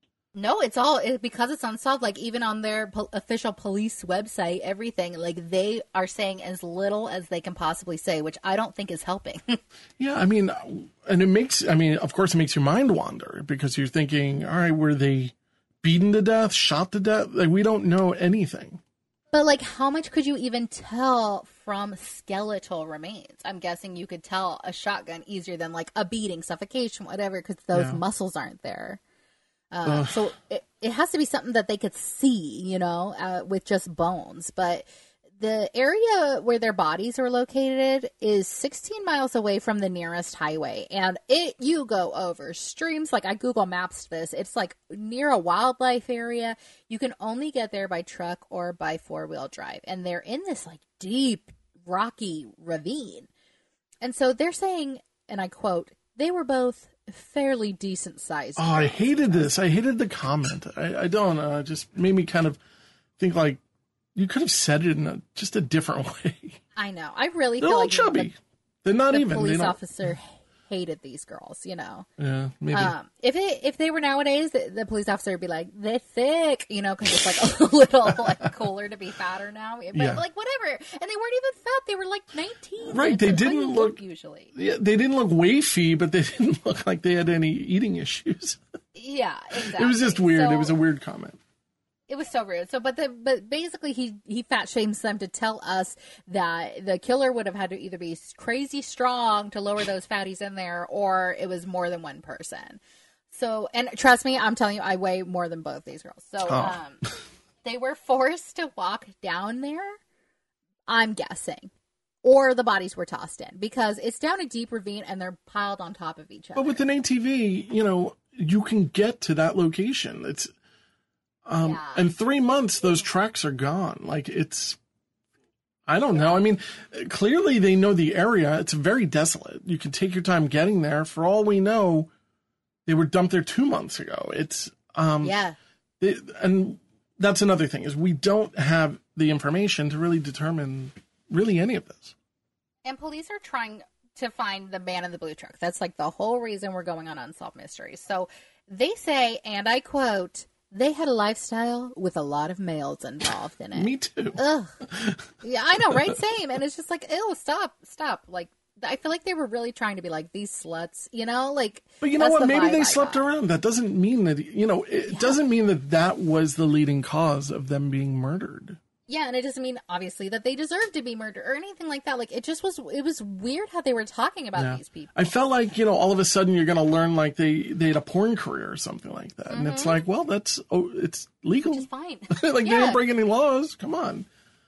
No, it's all it, because it's unsolved. Like, even on their po- official police website, everything, like, they are saying as little as they can possibly say, which I don't think is helping. Yeah, I mean, and it makes, I mean, of course, it makes your mind wander because you're thinking, all right, were they beaten to death, shot to death? Like, we don't know anything. But, like, how much could you even tell from skeletal remains? I'm guessing you could tell a shotgun easier than, like, a beating, suffocation, whatever, because those Yeah. muscles aren't there. Uh, so it, it has to be something that they could see, you know, uh, with just bones. But the area where their bodies are located is sixteen miles away from the nearest highway. And it you go over streams. Like, I Google Maps this. It's like near a wildlife area. You can only get there by truck or by four-wheel drive. And they're in this, like, deep, rocky ravine. And so they're saying, and I quote, they were both fairly decent sized. Oh, I hated this. I hated the comment. I, I don't know. It just made me kind of think like you could have said it in a, just a different way. I know. I really They're feel all like chubby. the, They're not the even. police they don't, officer hated these girls, you know. Yeah, maybe. Um, if it if they were nowadays, the, the police officer would be like, they're thick, you know, because it's like a little like cooler to be fatter now. But Yeah. like whatever, and they weren't even fat; they were like nineteen. Right, It's they like how didn't you look- usually. Yeah, they didn't look wafy, but they didn't look like they had any eating issues. Yeah, exactly. It was just weird. So- It was a weird comment. It was so rude. So, but the but basically, he he fat shames them to tell us that the killer would have had to either be crazy strong to lower those fatties in there, or it was more than one person. So, and trust me, I'm telling you, I weigh more than both these girls. So, Oh. um, they were forced to walk down there. I'm guessing, or the bodies were tossed in because it's down a deep ravine and they're piled on top of each other. But with an A T V, you know, you can get to that location. It's um Yeah. in three months those tracks are gone. Like it's I don't know. I mean, clearly they know the area. It's very desolate. You can take your time getting there. For all we know, they were dumped there two months ago. It's um yeah. they, and that's another thing is we don't have the information to really determine really any of this. And police are trying to find the man in the blue truck. That's like the whole reason we're going on Unsolved Mysteries. So they say, and I quote, they had a lifestyle with a lot of males involved in it. Me too. Ugh. Yeah, I know, right? Same. And it's just like, ew, stop, stop. Like, I feel like they were really trying to be like, these sluts, you know, like. But you know that's what? the Maybe vibe they I slept got. around. That doesn't mean that, you know, it Yeah. doesn't mean that that was the leading cause of them being murdered. Yeah, and it doesn't mean obviously that they deserve to be murdered or anything like that. Like, it just was, it was weird how they were talking about Yeah. these people. I felt like, you know, all of a sudden you're going to learn like they, they had a porn career or something like that. And it's like, well, that's, oh, it's legal. Which is fine. like they Yeah. didn't break any laws. Come on.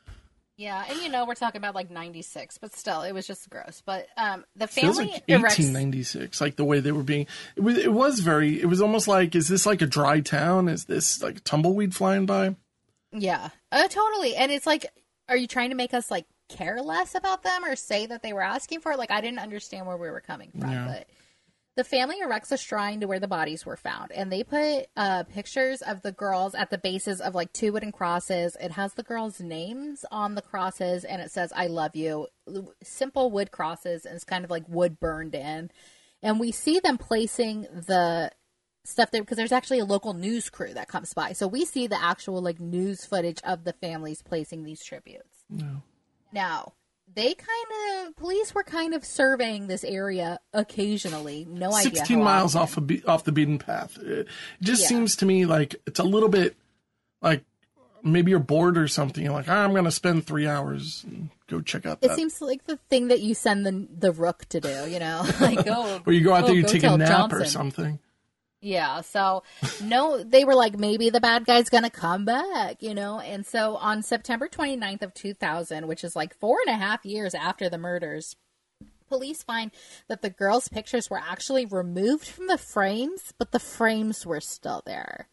Yeah, and you know, we're talking about like ninety-six, but still, it was just gross. But um, the Feels family like erects. eighteen ninety-six, like the way they were being, it was, it was very, it was almost like, is this like a dry town? Is this like a tumbleweed flying by? Yeah, uh, totally. And it's like, are you trying to make us like care less about them or say that they were asking for it? Like, I didn't understand where we were coming from. Yeah. But the family erects a shrine to where the bodies were found, and they put uh, pictures of the girls at the bases of like two wooden crosses. It has the girls' names on the crosses, and it says "I love you." Simple wood crosses, and it's kind of like wood burned in. And we see them placing the stuff there because there's actually a local news crew that comes by, so we see the actual like news footage of the families placing these tributes. No. Now, they kind of, police were kind of surveying this area occasionally. No idea. sixteen how miles often. off, a be- off the beaten path. It just Yeah. seems to me like it's a little bit like maybe you're bored or something. You're like, ah, I'm going to spend three hours and go check out It that. seems like the thing that you send the the rook to do, you know? Like, go. or you go out oh, there, you go take a tell nap or Johnson. something. Yeah, so no, they were like, maybe the bad guy's gonna come back, you know? And so on September twenty-ninth of two thousand, which is like four and a half years after the murders, police find that the girls' pictures were actually removed from the frames, but the frames were still there.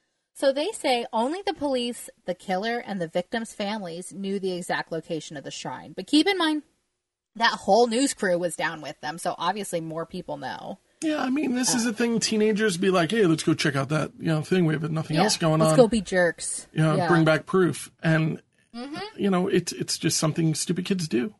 So they say only the police, the killer, and the victims' families knew the exact location of the shrine. But keep in mind, that whole news crew was down with them, so obviously more people know. Yeah, I mean, this Uh. is a thing. Teenagers be like, hey, let's go check out that you know thing. We have nothing Yeah, else going let's on. go be jerks. You know, Yeah. bring back proof. And, Mhm. you know, it's it's just something stupid kids do.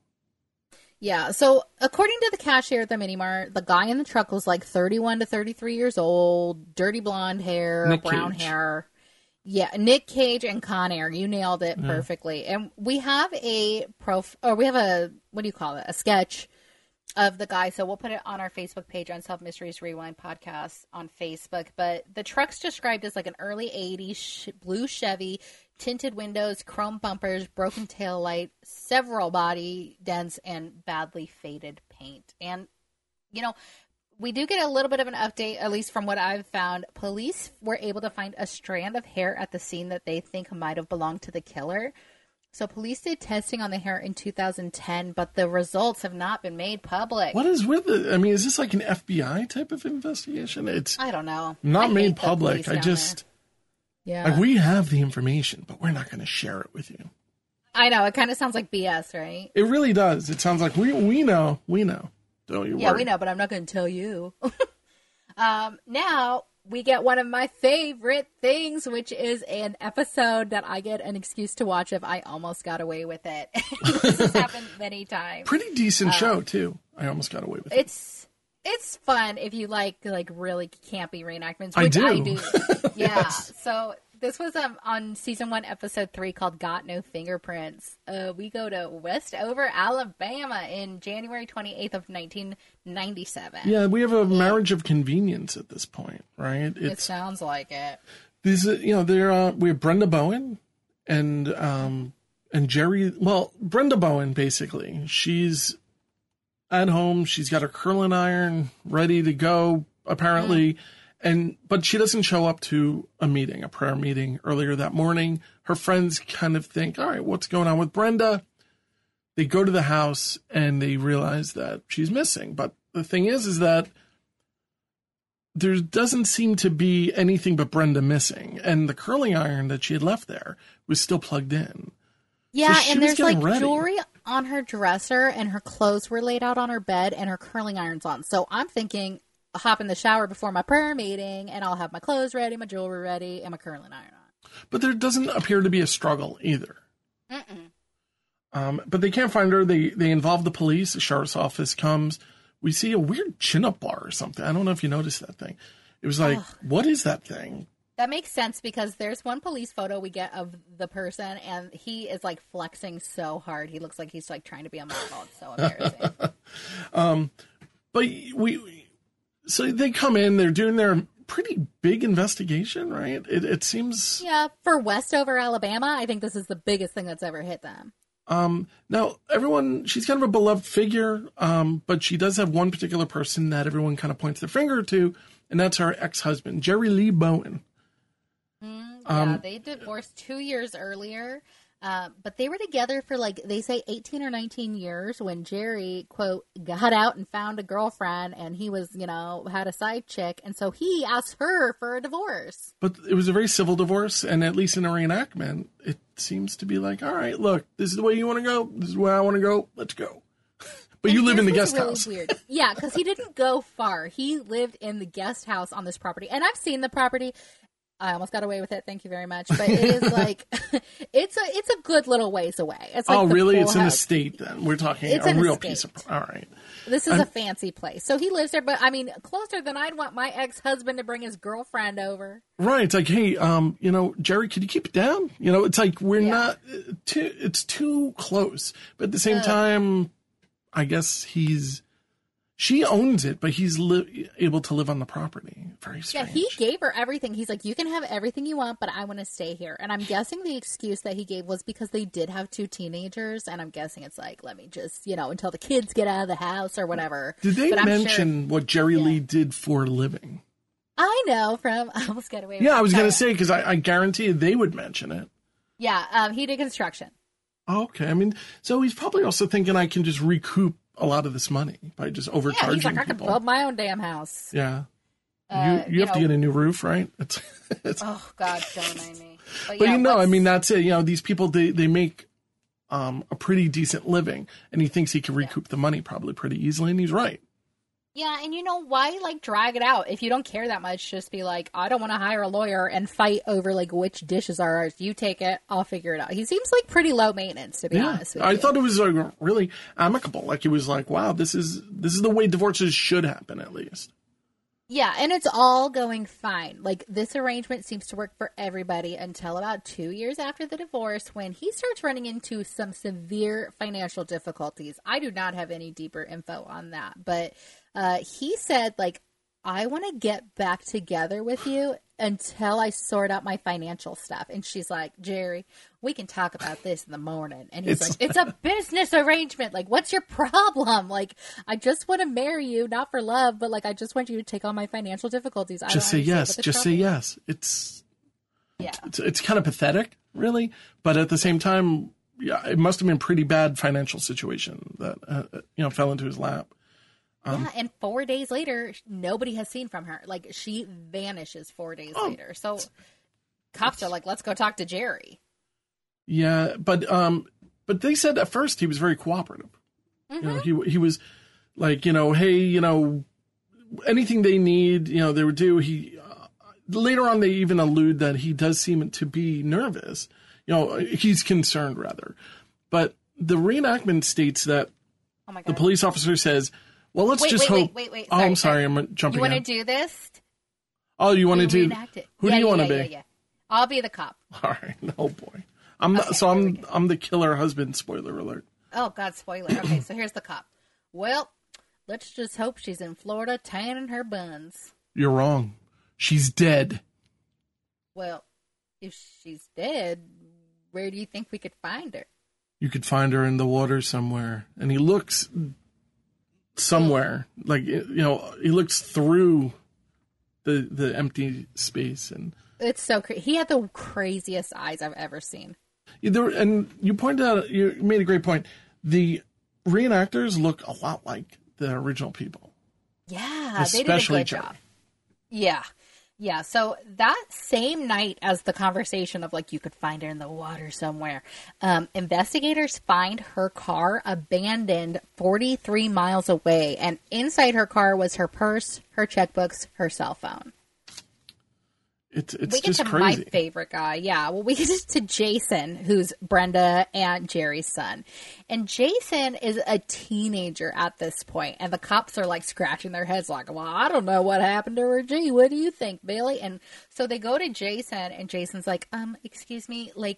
Yeah, so according to the cashier at the mini mart, the guy in the truck was like thirty-one to thirty-three years old, dirty blonde hair, Nick brown Cage. hair. Yeah, Nick Cage and Con Air. You nailed it perfectly. And we have a prof, or we have a, what do you call it? A sketch of the guy. So we'll put it on our Facebook page, Unsolved Mysteries Rewind Podcast on Facebook. But the truck's described as like an early eighties sh- blue Chevy, tinted windows, chrome bumpers, broken tail light, several body dents, and badly faded paint. And, you know, we do get a little bit of an update, at least from what I've found. Police were able to find a strand of hair at the scene that they think might have belonged to the killer. So police did testing on the hair in two thousand ten, but the results have not been made public. What is with it? I mean, is this like an F B I type of investigation? It's I don't know. not I hate made the public. police I down just, there. Yeah. like, we have the information, but we're not going to share it with you. I know. It kind of sounds like B S, right? It really does. It sounds like we we know. We know. Don't you Yeah, worry. we know, but I'm not going to tell you. um, now we get one of my favorite things, which is an episode that I get an excuse to watch if I almost got away with it. This has happened many times. Pretty decent show, too. I almost got away with it. It's it's fun if you like like really campy reenactments. I Which do. I do. Yeah. Yes. So this was um on season one, episode three, called "Got No Fingerprints." Uh, we go to Westover, Alabama, in January twenty eighth of nineteen ninety seven. Yeah, we have a marriage of convenience at this point, right? It It's sounds like it. these, uh, you know, they're uh, we have Brenda Bowen and um and Jerry. Well, Brenda Bowen basically, she's at home. She's got her curling iron ready to go, apparently. And, but she doesn't show up to a meeting, a prayer meeting earlier that morning. Her friends kind of think, all right, what's going on with Brenda? They go to the house and they realize that she's missing. But the thing is, is that there doesn't seem to be anything but Brenda missing. And the curling iron that she had left there was still plugged in. Yeah, she and was there's like getting ready. jewelry on her dresser, and her clothes were laid out on her bed, and her curling iron's on. So I'm thinking, I'll hop in the shower before my prayer meeting, and I'll have my clothes ready, my jewelry ready, and my curling iron on. But there doesn't appear to be a struggle either. Mm-mm. Um, but they can't find her. They they involve the police. The sheriff's office comes. We see a weird chin-up bar or something. I don't know if you noticed that thing. It was like, Ugh. what is that thing? That makes sense because there's one police photo we get of the person, and he is like flexing so hard. He looks like he's like trying to be a model. It's so embarrassing. Um, but we, so they come in, they're doing their pretty big investigation, right? It, it seems. Yeah, for Westover, Alabama, I think this is the biggest thing that's ever hit them. Um, now, everyone, she's kind of a beloved figure, um, but she does have one particular person that everyone kind of points their finger to, and that's her ex-husband, Jerry Lee Bowen. Mm, yeah, um, they divorced two years earlier, uh, but they were together for, like, they say eighteen or nineteen years when Jerry, quote, got out and found a girlfriend, and he was, you know, had a side chick, and so he asked her for a divorce. But it was a very civil divorce, and at least in a reenactment, it seems to be like, all right, look, this is the way you want to go, this is where I want to go, let's go. But and you live in the guest really house. Weird. Yeah, because he didn't go far. He lived in the guest house on this property, and I've seen the property. I almost got away with it. Thank you very much. But it is like, it's a it's a good little ways away. It's like oh, really? It's house. an estate then. We're talking it's a real estate. piece of. All right. This is I'm, a fancy place. So he lives there, but I mean, closer than I'd want my ex-husband to bring his girlfriend over. Right. It's like, hey, um, you know, Jerry, could you keep it down? You know, it's like we're yeah. not too. It's too close, but at the same uh, time, I guess he's. She owns it, but he's li- able to live on the property. Very strange. Yeah, he gave her everything. He's like, you can have everything you want, but I want to stay here. And I'm guessing the excuse that he gave was because they did have two teenagers. And I'm guessing it's like, let me just, you know, until the kids get out of the house or whatever. Did they but mention sure, what Jerry yeah. Lee did for a living? I know from, I almost got away with Yeah, I was going to say, because I, I guarantee they would mention it. Yeah, um, he did construction. Okay. I mean, so he's probably also thinking I can just recoup a lot of this money by just overcharging yeah, he's like, I people. can build my own damn house. Yeah. Uh, you you, you have know, to get a new roof, right? It's, it's, oh, God, don't mind me. But, but yeah, you know, let's... I mean, that's it. You know, these people, they, they make um, a pretty decent living, and he thinks he can recoup yeah. the money probably pretty easily, and he's right. Yeah, and you know, why, like, drag it out? If you don't care that much, just be like, I don't want to hire a lawyer and fight over, like, which dishes are ours. You take it, I'll figure it out. He seems like pretty low maintenance, to be yeah. honest with I you. I thought it was like, really amicable. Like, it was like, wow, this is this is the way divorces should happen, at least. Yeah, and it's all going fine. Like, this arrangement seems to work for everybody until about two years after the divorce when he starts running into some severe financial difficulties. I do not have any deeper info on that, but uh, he said, like, I want to get back together with you until I sort out my financial stuff. And she's like, Jerry, we can talk about this in the morning. And he's it's, like, it's a business arrangement. Like, what's your problem? Like, I just want to marry you, not for love, but like, I just want you to take on my financial difficulties. I just say yes. Just say yes. It's, yeah, it's, it's kind of pathetic, really. But at the same time, yeah, it must have been a pretty bad financial situation that, uh, you know, fell into his lap. Um, yeah, and four days later, nobody has seen from her. Like, she vanishes four days oh, later. So cops are like, let's go talk to Jerry. Yeah, but um, but they said at first he was very cooperative. Mm-hmm. You know, he he was like, you know, hey, you know, anything they need, you know, they would do. He uh, later on they even allude that he does seem to be nervous. You know, he's concerned rather. But the reenactment states that oh my God. The police officer says, well, let's wait, just wait, hope. Wait, wait, wait. Oh, sorry, I'm sorry. sorry. I'm jumping. You want to in. do this? Oh, you want to do? Reenact it. Who yeah, do you yeah, want to yeah, be? Yeah, yeah. I'll be the cop. All right. Oh boy. I'm okay, not, so I'm I'm the killer husband. Spoiler alert. Oh God, spoiler. Okay, so here's the cop. Well, let's just hope she's in Florida tanning her buns. You're wrong. She's dead. Well, if she's dead, where do you think we could find her? You could find her in the water somewhere. And he looks somewhere, like, you know, he looks through the the empty space, and it's so crazy. He had the craziest eyes I've ever seen. There, and you pointed out, you made a great point. The reenactors look a lot like the original people. Yeah, especially they did a good Jerry. job. Yeah. Yeah, so that same night as the conversation of, like, you could find her in the water somewhere, um, investigators find her car abandoned forty-three miles away, and inside her car was her purse, her checkbooks, her cell phone. It's it's we get just to crazy. My favorite guy, yeah. Well, we get to Jason, who's Brenda and Jerry's son. And Jason is a teenager at this point, and the cops are, like, scratching their heads like, well, I don't know what happened to her. Gee, what do you think, Billy? And so they go to Jason, and Jason's like, um, excuse me, like,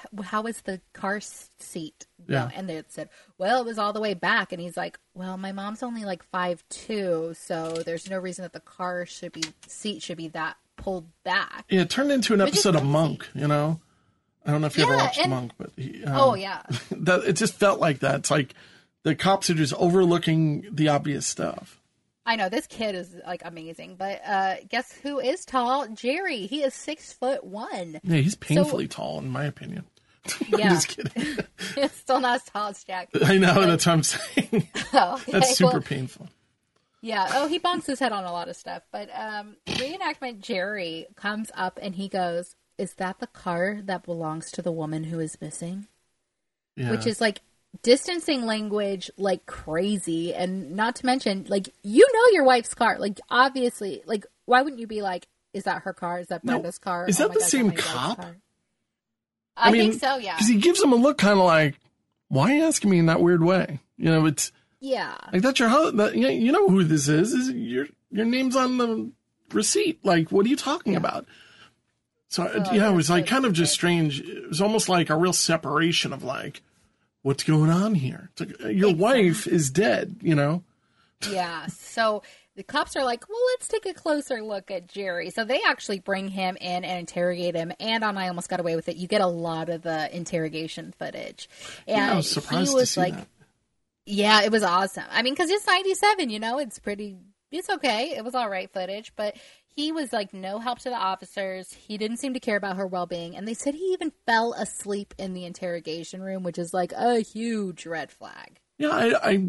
how was the car s- seat? Yeah. And they said, well, it was all the way back. And he's like, well, my mom's only like five two, so there's no reason that the car should be, seat should be that pulled back. Yeah, it turned into an Which is episode of crazy. Monk, you know? I don't know if you ever Yeah, watched and- Monk, but he, um, Oh, yeah. that it just felt like that. It's like the cops are just overlooking the obvious stuff. I know, this kid is like amazing. But uh, guess who is tall? Jerry. He is six foot one. Yeah, he's painfully tall, in my opinion. I'm Yeah. just kidding. It's still not as tall as Jack. I know, that's what I'm saying. Oh, okay. That's super Well, painful. yeah. Oh, he bonks his head on a lot of stuff. But um, reenactment Jerry comes up and he goes, is that the car that belongs to the woman who is missing? Yeah. Which is like distancing language like crazy. And not to mention, like, you know your wife's car. Like, obviously, like, why wouldn't you be like, is that her car? Is that No, Brenda's car? is Oh that my the God, same my wife's cop? car. I, think so, yeah. Because he gives him a look kind of like, why are you asking me in that weird way? You know, it's Yeah. like, that's your husband. That, you know- you know who this is. is your, your name's on the receipt. Like, what are you talking about? So, Oh, yeah, it that's was like so kind of just stupid. strange. It was almost like a real separation of like, what's going on here? It's like, your wife is dead, you know? Yeah. So the cops are like, well, let's take a closer look at Jerry. So they actually bring him in and interrogate him. And on I Almost Got Away with It, you get a lot of the interrogation footage. And Yeah, I was surprised he to was see like, that. yeah, it was awesome. I mean, because it's ninety-seven, you know, it's pretty, it's okay. It was all right footage. But he was like no help to the officers. He didn't seem to care about her well-being. And they said he even fell asleep in the interrogation room, which is like a huge red flag. Yeah, I, I,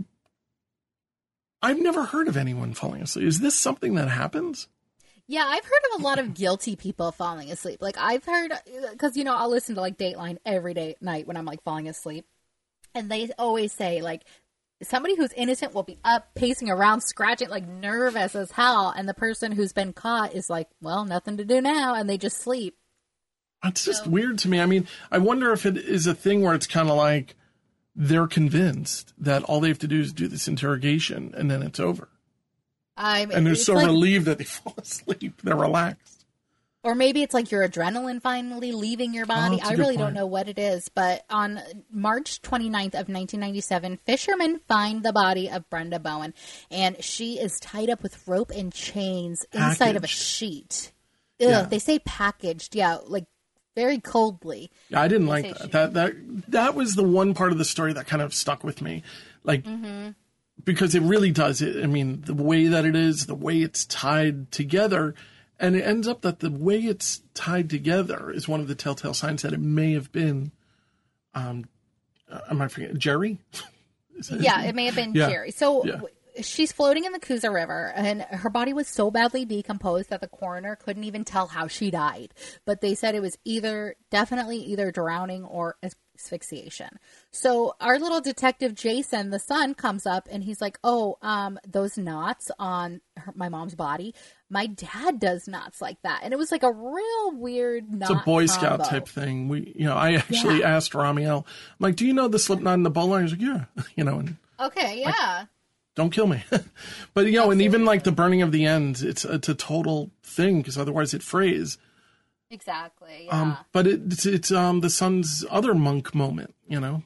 I've never heard of anyone falling asleep. Is this something that happens? Yeah, I've heard of a lot of guilty people falling asleep. Like, I've heard, because, you know, I'll listen to, like, Dateline every day night when I'm, like, falling asleep. And they always say, like, somebody who's innocent will be up, pacing around, scratching, like, nervous as hell. And the person who's been caught is like, well, nothing to do now. And they just sleep. It's just weird to me. I mean, I wonder if it is a thing where it's kind of like they're convinced that all they have to do is do this interrogation and then it's over. I mean, And they're it's so like- relieved that they fall asleep. They're relaxed. Or maybe it's like your adrenaline finally leaving your body. Oh, that's a I good really point. don't know what it is. But on March twenty-ninth of nineteen ninety-seven, fishermen find the body of Brenda Bowen. And she is tied up with rope and chains inside of a Packaged. sheet. Ugh, Yeah. They say packaged. Yeah, like very coldly. Yeah, I didn't like say that. she- That that that was the one part of the story that kind of stuck with me, like because it really does. It, I mean, the way that it is, the way it's tied together, and it ends up that the way it's tied together is one of the telltale signs that it may have been. Um, uh, am I forgetting Jerry? Is that his Yeah, name? it may have been Yeah. Jerry. So Yeah. w- she's floating in the Coosa River, and her body was so badly decomposed that the coroner couldn't even tell how she died. But they said it was either, definitely either drowning or asphyxiation. So our little detective Jason, the son, comes up and he's like, oh, um, those knots on her, my mom's body, my dad does knots like that. And it was like a real weird knot It's a Boy Scout combo. type thing. We, you know, I actually Yeah. asked Ramiel, I'm like, do you know the slip knot in the bow line? He's like, yeah, you know, and Okay, yeah. don't kill me. But, you know, and even like the burning of the ends, it's, it's a total thing because otherwise it frays. Exactly, yeah. Um, but it, it's, it's um, the son's other monk moment, you know?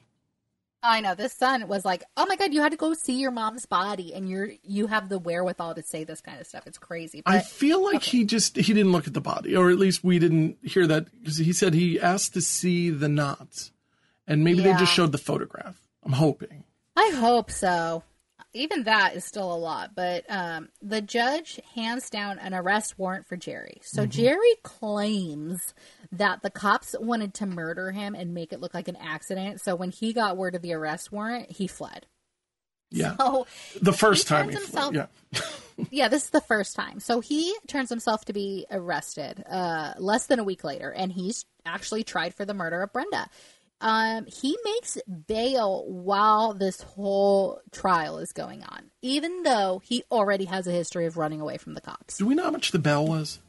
I know, this son was like, oh my God, you had to go see your mom's body, and you're you have the wherewithal to say this kind of stuff. It's crazy. But I feel like he just, he didn't look at the body, or at least we didn't hear that because he said he asked to see the knots and maybe they Yeah. just showed the photograph. I'm hoping. I hope so. Even that is still a lot. But um, the judge hands down an arrest warrant for Jerry. So Mm-hmm. Jerry claims that the cops wanted to murder him and make it look like an accident. So when he got word of the arrest warrant, he fled. Yeah. So The first he time turns he himself- flew. Yeah. yeah, this is the first time. So he turns himself to be arrested uh, less than a week later, and he's actually tried for the murder of Brenda. Um, he makes bail while this whole trial is going on, even though he already has a history of running away from the cops. Do we know how much the bell was?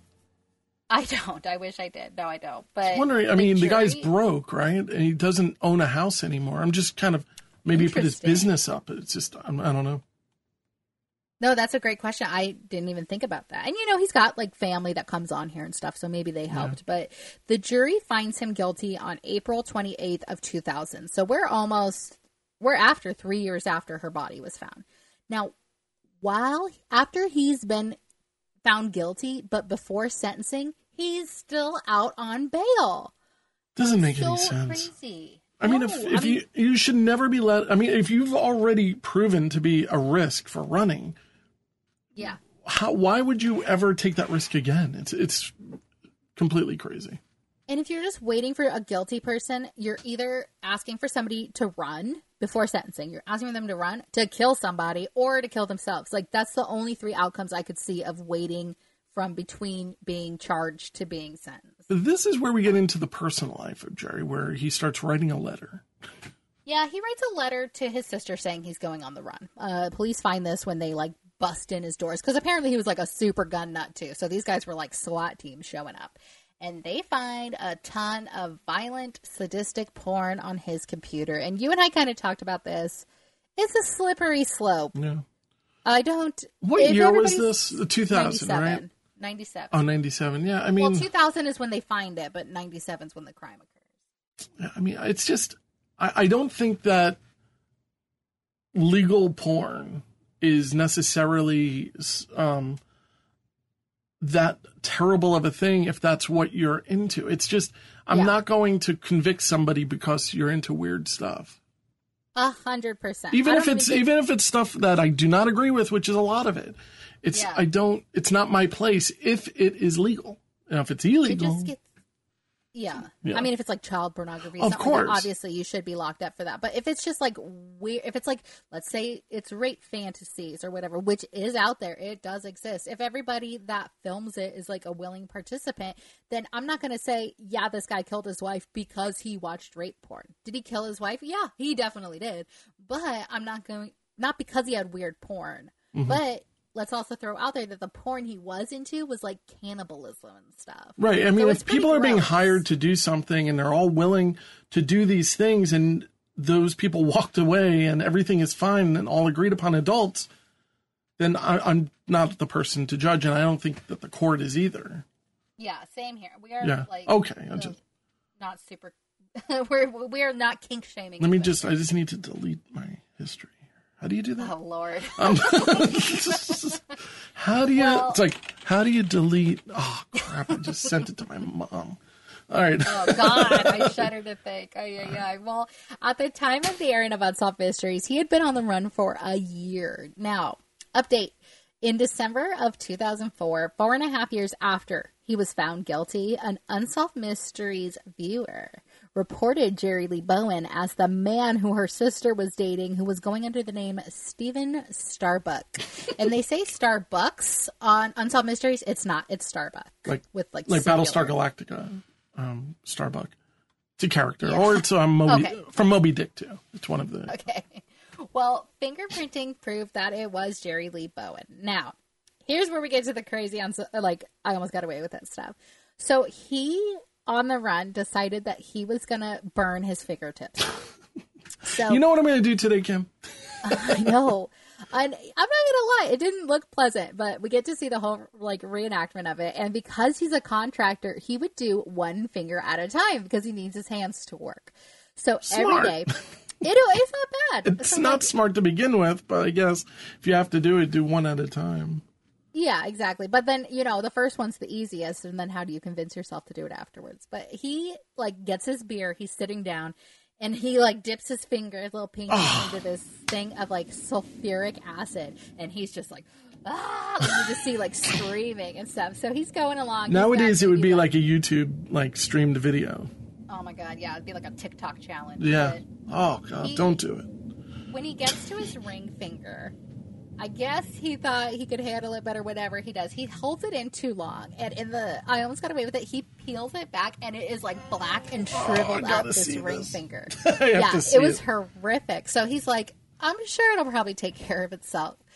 I don't. I wish I did. No, I don't. But I'm wondering, I the mean, the guy's jury- broke, right? And he doesn't own a house anymore. I'm just kind of, maybe he put his Interesting. business up. It's just, I'm, I don't know. No, that's a great question. I didn't even think about that. And, you know, he's got, like, family that comes on here and stuff, so maybe they helped. Yeah. But the jury finds him guilty on April twenty-eighth of two thousand. So we're almost, we're after three years after her body was found. Now, while, after he's been found guilty, but before sentencing, he's still out on bail. Doesn't make so any sense. Crazy. I no, mean, if, if I mean, you, you should never be let, I mean, if you've already proven to be a risk for running, yeah. How, why would you ever take that risk again? It's it's completely crazy. And if you're just waiting for a guilty person, you're either asking for somebody to run before sentencing, you're asking them to run, to kill somebody, or to kill themselves. Like, that's the only three outcomes I could see of waiting from between being charged to being sentenced. This is where we get into the personal life of Jerry, where he starts writing a letter. Yeah, he writes a letter to his sister saying he's going on the run. Uh, police find this when they, like, bust in his doors, because apparently he was like a super gun nut too. So these guys were like SWAT teams showing up, and they find a ton of violent, sadistic porn on his computer. And you and I kind of talked about this. It's a slippery slope. Yeah. I don't. What year was this? two thousand, right? ninety-seven. Oh, ninety-seven. Yeah, I mean, well, two thousand is when they find it, but ninety-seven is when the crime occurs. I mean, it's just, I, I don't think that legal porn is necessarily um, that terrible of a thing if that's what you're into. It's just, I'm yeah. not going to convict somebody because you're into weird stuff. A hundred percent. Even if it's even, even if it's stuff that I do not agree with, which is a lot of it. It's yeah. I don't. It's not my place if it is legal. And if it's illegal, it just gets, yeah. yeah. I mean, if it's like child pornography, of course, like that, obviously you should be locked up for that. But if it's just like weird, if it's like, let's say it's rape fantasies or whatever, which is out there, it does exist. If everybody that films it is like a willing participant, then I'm not going to say, yeah, this guy killed his wife because he watched rape porn. Did he kill his wife? Yeah, he definitely did. But I'm not going, not because he had weird porn, mm-hmm. but let's also throw out there that the porn he was into was like cannibalism and stuff. Right. I mean, so if people are gross. being hired to do something and they're all willing to do these things and those people walked away and everything is fine and all agreed upon adults, then I, I'm not the person to judge. And I don't think that the court is either. Yeah, same here. We are yeah. like okay. uh, just, not super. we're we're not kink shaming. Let me just. I just need to delete my history. How do you do that? Oh, Lord. Um, how do you, well, it's like, how do you delete, oh, crap, I just sent it to my mom. All right. Oh, God, I shudder to think. Oh, yeah, yeah. Well, at the time of the airing of Unsolved Mysteries, he had been on the run for a year. Now, update. In December of two thousand four, four and a half years after he was found guilty, an Unsolved Mysteries viewer reported Jerry Lee Bowen as the man who her sister was dating, who was going under the name Steven Starbuck. And they say Starbucks on Unsolved Mysteries. It's not. It's Starbuck. Like, with like, like Battlestar Galactica, um, Starbuck. It's a character. Yeah. Or it's um, Moby, okay. from Moby Dick, too. It's one of the... Okay. Well, fingerprinting proved that it was Jerry Lee Bowen. Now, here's where we get to the crazy, uns- like, I almost got away with that stuff. So he, on the run, decided that he was going to burn his fingertips. So you know what I'm going to do today, Kim? I know. And I'm not going to lie, it didn't look pleasant, but we get to see the whole, like, reenactment of it. And because he's a contractor, he would do one finger at a time because he needs his hands to work. So Smart. every day... It, it's not bad. It's so not like, smart to begin with, but I guess if you have to do it, do one at a time. Yeah, exactly. But then, you know, the first one's the easiest, and then how do you convince yourself to do it afterwards? But he, like, gets his beer, he's sitting down, and he, like, dips his finger, his little pinky, oh. into this thing of, like, sulfuric acid, and he's just like, ah! And you just see, like, screaming and stuff. So he's going along. Nowadays, it would be like, like a YouTube, like, streamed video. Oh, my God, yeah. It'd be like a TikTok challenge. Yeah. Oh, God, he, don't do it. When he gets to his ring finger, I guess he thought he could handle it better, whatever he does. He holds it in too long. And in the, I almost got away with it, he peels it back, and it is, like, black and shriveled oh, up, this ring this. finger. I have yeah, to see it was it. horrific. So he's like, I'm sure it'll probably take care of itself.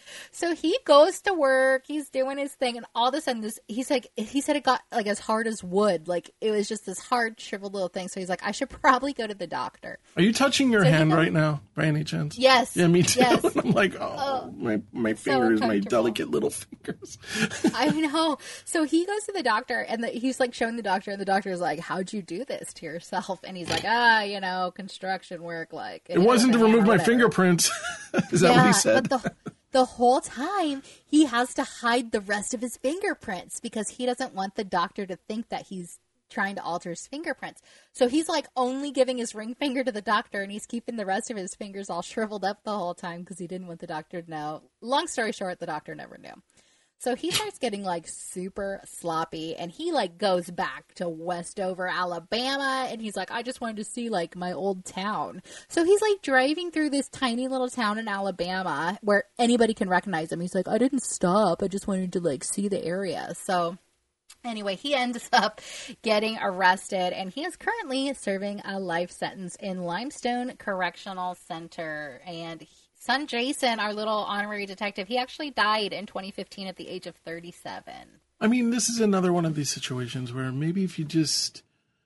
So he goes to work, he's doing his thing, and all of a sudden this he's like he said it got like as hard as wood. Like it was just this hard, shriveled little thing. So he's like, I should probably go to the doctor. Are you touching your so hand goes, right now, by any chance? Yes. Yeah, me too. Yes. I'm like, oh, oh my my so fingers, my delicate little fingers. I know. So he goes to the doctor, and the, he's like showing the doctor, and the doctor is like, how'd you do this to yourself? And he's like, ah, you know, construction work. Like It wasn't to remove my whatever. fingerprints. Is that yeah, what he said? But the, the whole time, he has to hide the rest of his fingerprints because he doesn't want the doctor to think that he's trying to alter his fingerprints. So he's like only giving his ring finger to the doctor, and he's keeping the rest of his fingers all shriveled up the whole time because he didn't want the doctor to know. Long story short, the doctor never knew. So he starts getting like super sloppy, and he like goes back to Westover, Alabama, and he's like, I just wanted to see like my old town. So he's like driving through this tiny little town in Alabama where anybody can recognize him. He's like, I didn't stop. I just wanted to like see the area. So anyway, he ends up getting arrested, and he is currently serving a life sentence in Limestone Correctional Center. And he, son Jason, our little honorary detective, he actually died in twenty fifteen at the age of thirty-seven. I mean, this is another one of these situations where maybe if you just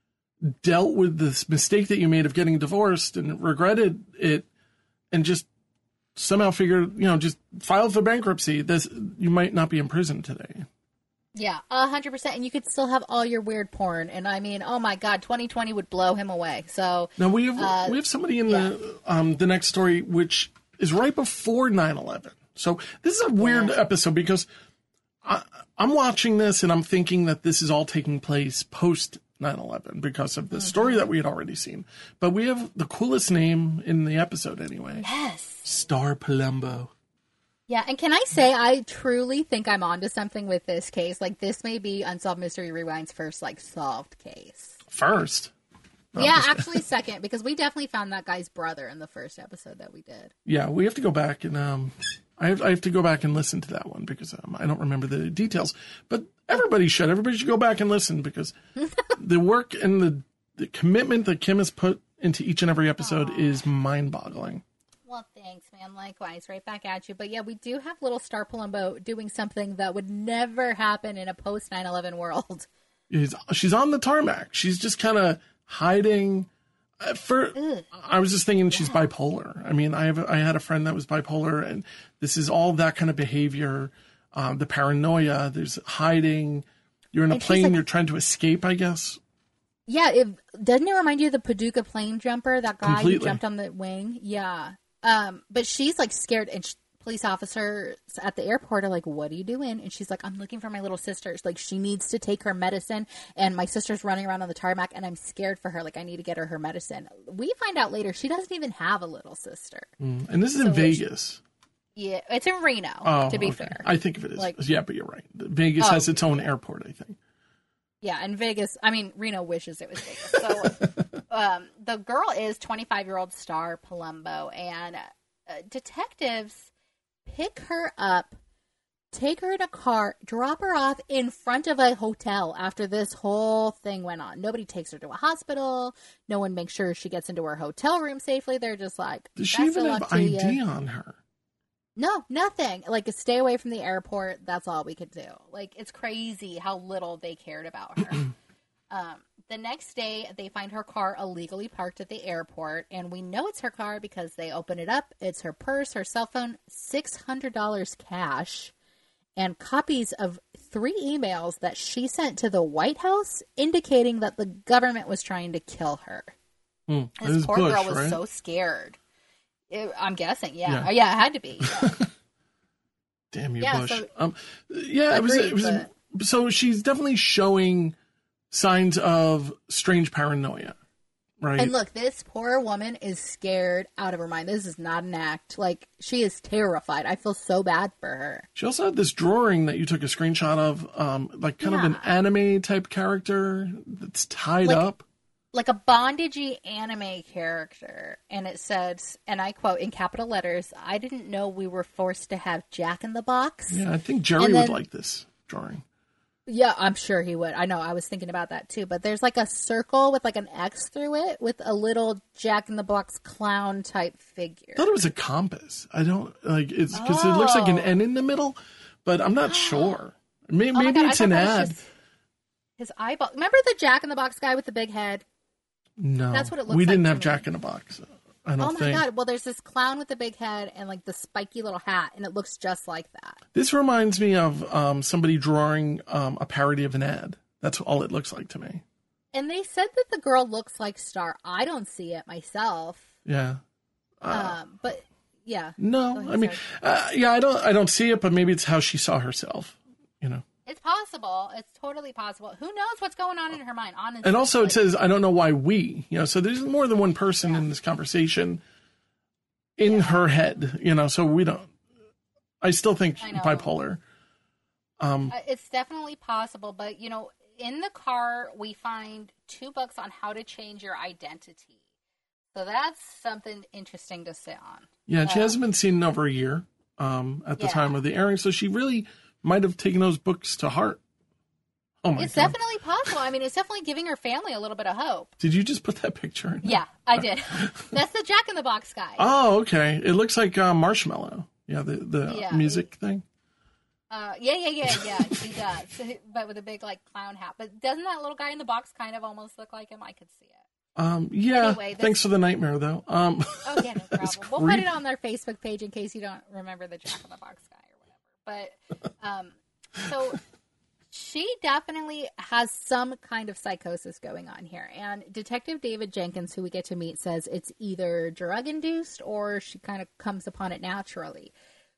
dealt with this mistake that you made of getting divorced and regretted it and just somehow figured, you know, just filed for bankruptcy, this you might not be in prison today. Yeah, a hundred percent. And you could still have all your weird porn. And I mean, oh my God, twenty twenty would blow him away. So now we have uh, we have somebody in yeah. the um, the next story, which is right before nine eleven. So this is a weird yeah. episode because I, I'm watching this and I'm thinking that this is all taking place post nine eleven because of the mm-hmm. story that we had already seen. But we have the coolest name in the episode anyway. Yes. Star Palumbo. Yeah, and can I say I truly think I'm onto something with this case. Like, this may be Unsolved Mystery Rewind's first, like, solved case. First? No, yeah, actually second, because we definitely found that guy's brother in the first episode that we did. Yeah, we have to go back and, um, I have, I have to go back and listen to that one because um, I don't remember the details. But everybody should. Everybody should go back and listen because the work and the, the commitment that Kim has put into each and every episode Aww. Is mind-boggling. Well, thanks, man. Likewise, right back at you. But yeah, we do have little Star Palumbo doing something that would never happen in a post nine eleven world. She's, she's on the tarmac. She's just kind of hiding. Uh, for Ugh. I was just thinking she's yeah. bipolar. I mean, I have I had a friend that was bipolar, and this is all that kind of behavior, um, the paranoia. There's hiding. You're in a and plane. Like, you're trying to escape, I guess. Yeah, it doesn't it remind you of the Paducah plane jumper? That guy Completely. who jumped on the wing. Yeah. Um, but she's like scared, and she, police officers at the airport are like, what are you doing? And she's like, I'm looking for my little sister. Like, she needs to take her medicine, and my sister's running around on the tarmac, and I'm scared for her. Like, I need to get her her medicine. We find out later she doesn't even have a little sister. Mm. And this is so in Vegas. She, yeah, it's in Reno, oh, to be okay. fair. I think of it as, like, yeah, but you're right. Vegas oh, has its own airport, I think. Yeah, and Vegas, I mean, Reno wishes it was Vegas. So um, the girl is twenty-five-year-old Star Palumbo, and uh, detectives pick her up, take her in a car, drop her off in front of a hotel after this whole thing went on. Nobody takes her to a hospital. No one makes sure she gets into her hotel room safely. They're just like, does she even have I D on her? No, nothing. Like, stay away from the airport. That's all we could do. Like, it's crazy how little they cared about her. um, the next day, they find her car illegally parked at the airport, and we know it's her car because they open it up. It's her purse, her cell phone, six hundred dollars cash, and copies of three emails that she sent to the White House indicating that the government was trying to kill her. Mm, this poor Bush, girl was right? so scared. It, I'm guessing, yeah. Yeah. Oh, yeah, it had to be. Yeah. Damn you, yeah, Bush. So, um, yeah, agreed, it was, it was but... so she's definitely showing signs of strange paranoia, right? And look, this poor woman is scared out of her mind. This is not an act. Like, she is terrified. I feel so bad for her. She also had this drawing that you took a screenshot of, um, like kind yeah. of an anime type character that's tied like, up. Like a bondagey anime character. And it says, and I quote in capital letters, I didn't know we were forced to have Jack in the Box. Yeah, I think Jerry then, would like this drawing. Yeah, I'm sure he would. I know. I was thinking about that too. But there's like a circle with like an X through it with a little Jack in the Box clown type figure. I thought it was a compass. I don't like it's because oh. it looks like an N in the middle, but I'm not sure. Maybe, oh maybe God, it's an ad. His, his eyeball. Remember the Jack in the Box guy with the big head? No, that's what it looks we like. didn't have me. Jack in the Box. I don't oh my think. God! Well, there's this clown with the big head and like the spiky little hat, and it looks just like that. This reminds me of um, somebody drawing um, a parody of an ad. That's all it looks like to me. And they said that the girl looks like Star. I don't see it myself. Yeah. Uh, um, but yeah. No, ahead, I mean, uh, yeah, I don't, I don't see it, but maybe it's how she saw herself. You know. It's possible. It's totally possible. Who knows what's going on in her mind, honestly. And also like, it says, I don't know why we, you know, so there's more than one person yeah. in this conversation in yeah. her head, you know, so we don't, I still think I bipolar. Um, uh, it's definitely possible, but, you know, in the car, we find two books on how to change your identity. So that's something interesting to sit on. Yeah, and she um, hasn't been seen in over a year um, at the yeah. time of the airing, so she really might have taken those books to heart. Oh my it's God. definitely possible. I mean, it's definitely giving her family a little bit of hope. Did you just put that picture in? Yeah, I did. That's the Jack in the Box guy. Oh, okay. It looks like uh, Marshmallow. Yeah, the, the yeah. music thing. Uh, yeah, yeah, yeah, yeah, he does. But with a big, like, clown hat. But doesn't that little guy in the box kind of almost look like him? I could see it. Um, yeah, anyway, this... thanks for the nightmare, though. Um, oh, yeah, no problem. We'll put it on their Facebook page in case you don't remember the Jack in the Box guy or whatever. But, um, so she definitely has some kind of psychosis going on here. And Detective David Jenkins, who we get to meet, says it's either drug-induced or she kind of comes upon it naturally.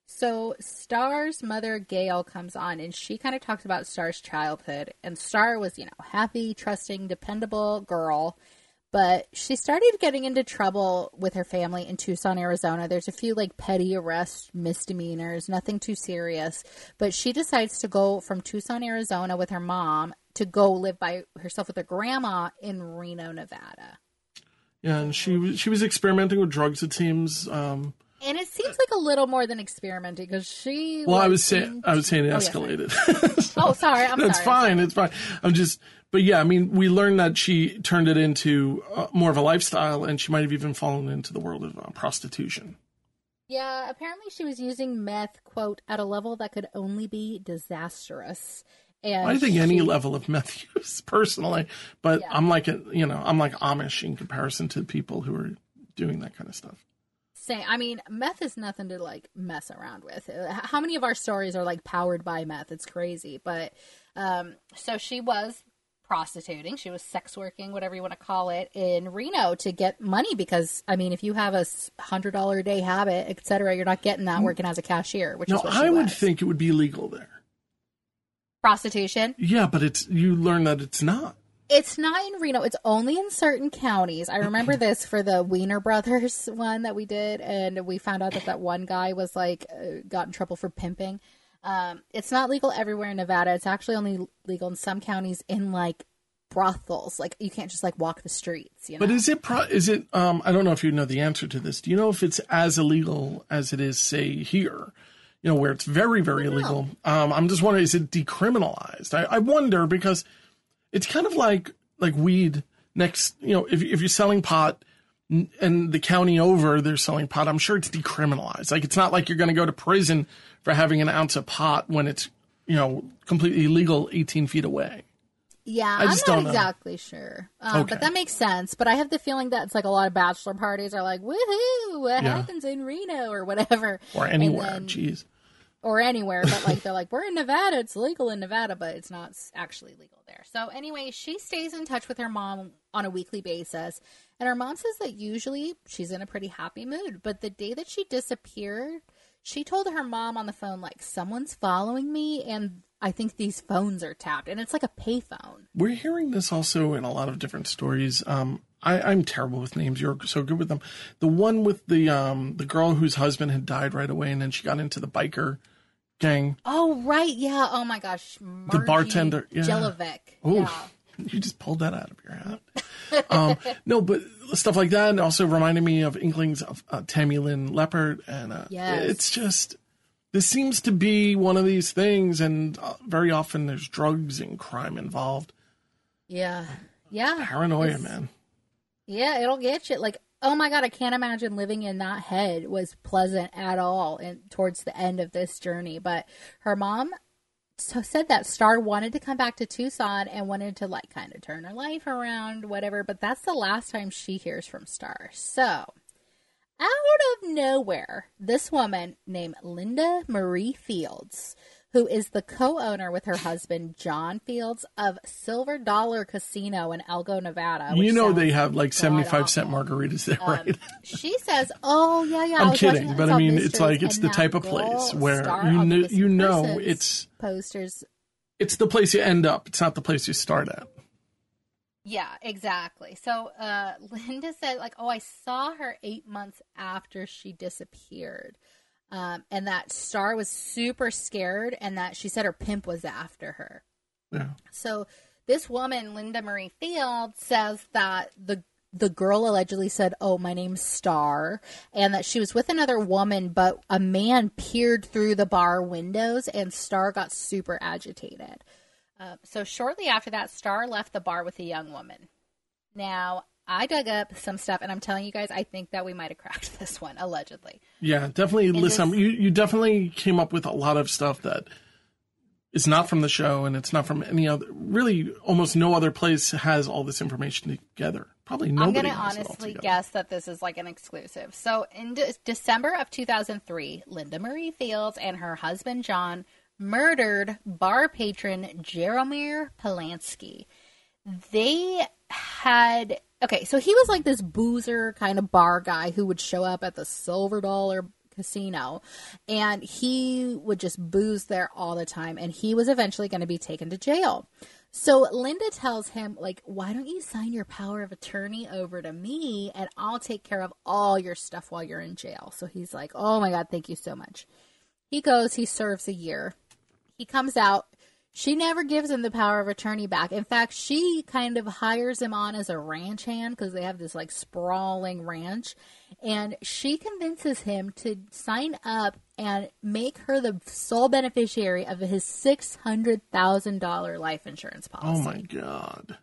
So Star's mother, Gail, comes on, and she kind of talks about Star's childhood. And Star was, you know, happy, trusting, dependable girl. But she started getting into trouble with her family in Tucson, Arizona. There's a few, like, petty arrests, misdemeanors, nothing too serious. But she decides to go from Tucson, Arizona with her mom to go live by herself with her grandma in Reno, Nevada. Yeah, and she was, she was experimenting with drugs, it seems. Um, and it seems like a little more than experimenting because she. Well, was I was saying, I was saying it oh, escalated. Yeah, so, oh, sorry. I'm That's sorry. fine. It's fine. I'm just. But yeah, I mean, we learned that she turned it into uh, more of a lifestyle, and she might have even fallen into the world of uh, prostitution. Yeah, apparently she was using meth, quote, at a level that could only be disastrous. And I think she... any level of meth use, personally, but yeah. I'm like, a, you know, I'm like Amish in comparison to people who are doing that kind of stuff. Same. I mean, meth is nothing to like mess around with. How many of our stories are like powered by meth? It's crazy. But um, so she was prostituting. She was sex working, whatever you want to call it, in Reno to get money because, I mean, if you have a one hundred dollars a day habit, et cetera, you're not getting that working as a cashier, which no, is what she I would was. think it would be legal there. Prostitution? Yeah, but it's you learn that it's not. It's not in Reno. It's only in certain counties. I remember this for the Wiener Brothers one that we did, and we found out that that one guy was, like, uh, got in trouble for pimping. Um, it's not legal everywhere in Nevada. It's actually only legal in some counties in like brothels. Like you can't just like walk the streets. You know? But is it? Pro- is it? Um, I don't know if you know the answer to this. Do you know if it's as illegal as it is, say, here? You know, where it's very, very illegal. Um, I'm just wondering, is it decriminalized? I, I wonder because it's kind of like like weed. Next, you know, if if you're selling pot. And the county over, they're selling pot. I'm sure it's decriminalized. Like, it's not like you're going to go to prison for having an ounce of pot when it's, you know, completely illegal eighteen feet away. Yeah, I just I'm don't not know. exactly sure. Um, Okay. But that makes sense. But I have the feeling that it's like a lot of bachelor parties are like, woohoo, what Yeah. happens in Reno or whatever. Or anywhere. And then- Jeez. Or anywhere, but like they're like, we're in Nevada, it's legal in Nevada, but it's not actually legal there. So anyway, she stays in touch with her mom on a weekly basis, and her mom says that usually she's in a pretty happy mood, but the day that she disappeared, she told her mom on the phone, like, someone's following me, and I think these phones are tapped, and it's like a payphone. We're hearing this also in a lot of different stories. Um, I, I'm terrible with names. You're so good with them. The one with the um, the girl whose husband had died right away, and then she got into the biker gang. Oh, right, yeah. Oh, my gosh. Margie The bartender, yeah. Jelovic. Ooh, Yeah. you just pulled that out of your hat. um, no, but stuff like that, and also reminded me of Inklings of uh, Tammy Lynn Leopard, and uh, Yes. it's just this seems to be one of these things, and uh, very often there's drugs and crime involved. Yeah. Yeah. Paranoia, It's- man. Yeah, it'll get you. Like, oh my God, I can't imagine living in that head was pleasant at all and towards the end of this journey. But her mom so said that Star wanted to come back to Tucson and wanted to like kind of turn her life around, whatever. But that's the last time she hears from Star. So out of nowhere, this woman named Linda Marie Fields, who is the co-owner with her husband, John Fields, of Silver Dollar Casino in Elko, Nevada. which You know sounds they have like seventy-five cent god-awful. margaritas there, Um, right? she says, "Oh yeah, yeah." I I'm was kidding, watching but I Unsolved mean, it's Mysteries, like it's and the that type of girl place where star you on the know, Missing you know Persons it's posters. it's the place you end up. It's not the place you start at. Yeah, exactly. So uh, Linda said, like, "Oh, I saw her eight months after she disappeared." Um, and that Star was super scared, and that she said her pimp was after her. Yeah. So this woman, Linda Marie Fields, says that the the girl allegedly said, "Oh, my name's Star," and that she was with another woman, but a man peered through the bar windows, and Star got super agitated. Uh, so shortly after that, Star left the bar with a young woman. Now, I dug up some stuff, and I'm telling you guys, I think that we might have cracked this one, allegedly. Yeah, definitely. Listen, this- you, you definitely came up with a lot of stuff that is not from the show, and it's not from any other. Really, almost no other place has all this information together. Probably I'm nobody. going to has it all honestly together. guess that this is like an exclusive. So in De- December of two thousand three, Linda Marie Fields and her husband John murdered bar patron Jaromir Polanski. They had... Okay, so he was like this boozer kind of bar guy who would show up at the Silver Dollar Casino, and he would just booze there all the time, and he was eventually going to be taken to jail. So Linda tells him, like, why don't you sign your power of attorney over to me, and I'll take care of all your stuff while you're in jail. So he's like, oh my God, thank you so much. He goes, he serves a year. He comes out. She never gives him the power of attorney back. In fact, she kind of hires him on as a ranch hand because they have this like sprawling ranch. And she convinces him to sign up and make her the sole beneficiary of his six hundred thousand dollars life insurance policy. Oh my God.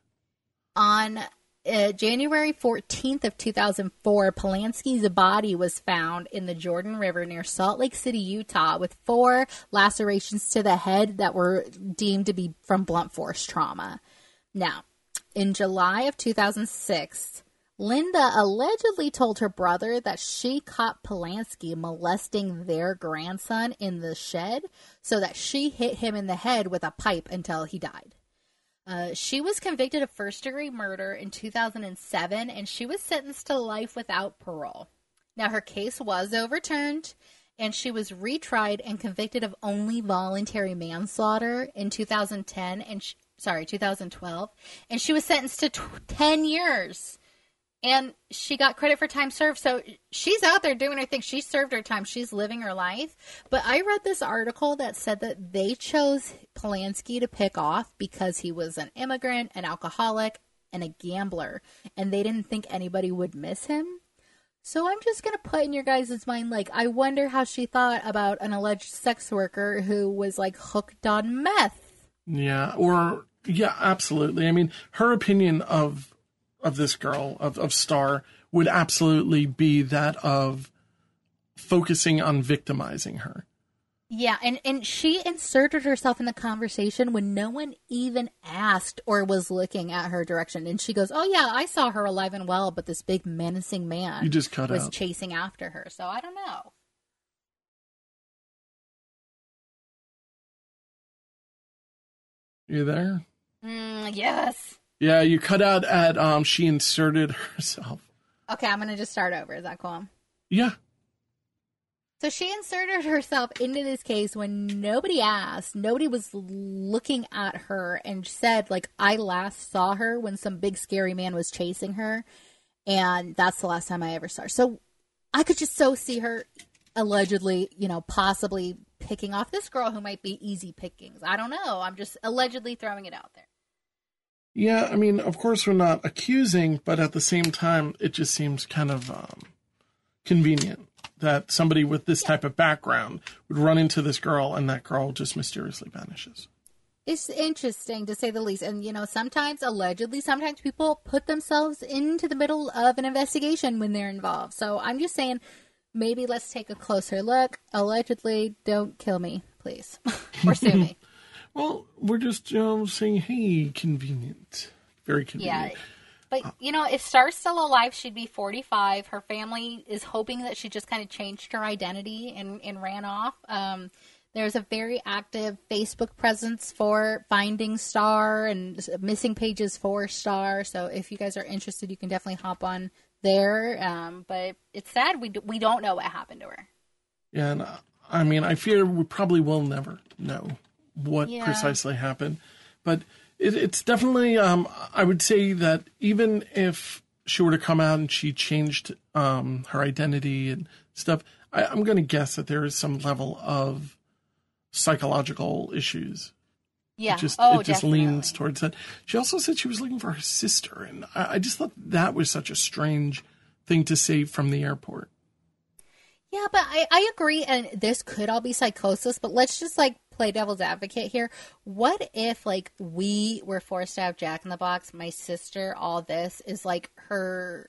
On uh, January fourteenth of two thousand four, Polanski's body was found in the Jordan River near Salt Lake City, Utah, with four lacerations to the head that were deemed to be from blunt force trauma. Now, in July of two thousand six, Linda allegedly told her brother that she caught Polanski molesting their grandson in the shed, so that she hit him in the head with a pipe until he died. Uh, she was convicted of first-degree murder in two thousand seven, and she was sentenced to life without parole. Now, her case was overturned, and she was retried and convicted of only voluntary manslaughter in two thousand ten, and she, sorry, two thousand twelve, and she was sentenced to t- ten years. And she got credit for time served. So she's out there doing her thing. She served her time. She's living her life. But I read this article that said that they chose Polanski to pick off because he was an immigrant, an alcoholic, and a gambler. And they didn't think anybody would miss him. So I'm just going to put in your guys' mind, like, I wonder how she thought about an alleged sex worker who was, like, hooked on meth. Yeah, or, yeah, absolutely. I mean, her opinion of of this girl, of, of Star, would absolutely be that of focusing on victimizing her. Yeah, and, and she inserted herself in the conversation when no one even asked or was looking at her direction. And she goes, oh, yeah, I saw her alive and well, but this big menacing man You just cut was out. chasing after her. So I don't know. You there? Mm, yes. Yeah, you cut out at um she inserted herself. Okay, I'm going to just start over. Is that cool? Yeah. So she inserted herself into this case when nobody asked. Nobody was looking at her, and said, like, I last saw her when some big scary man was chasing her. And that's the last time I ever saw her. So I could just so see her allegedly, you know, possibly picking off this girl who might be easy pickings. I don't know. I'm just allegedly throwing it out there. Yeah, I mean, of course we're not accusing, but at the same time, it just seems kind of um, convenient. that somebody with this type of background would run into this girl and that girl just mysteriously vanishes. It's interesting, to say the least. And, you know, sometimes, allegedly, sometimes people put themselves into the middle of an investigation when they're involved. So I'm just saying, maybe let's take a closer look. Allegedly, don't kill me, please. Or sue me. Well, we're just, you know, saying, hey, convenient. Very convenient. Yeah. But, you know, if Star's still alive, she'd be forty-five. Her family is hoping that she just kind of changed her identity and, and ran off. Um, there's a very active Facebook presence for Finding Star and Missing Pages for Star. So if you guys are interested, you can definitely hop on there. Um, but it's sad. We, do, we don't know what happened to her. Yeah, and uh, I mean, I fear we probably will never know what yeah. precisely happened. But it, it's definitely, um, I would say that even if she were to come out and she changed um, her identity and stuff, I, I'm going to guess that there is some level of psychological issues. Yeah. It just, oh, it just definitely. leans towards that. She also said she was looking for her sister. And I, I just thought that was such a strange thing to say from the airport. Yeah, but I, I agree. And this could all be psychosis, but let's just like play devil's advocate here. What if like we were forced to have Jack in the Box, my sister, all this is like her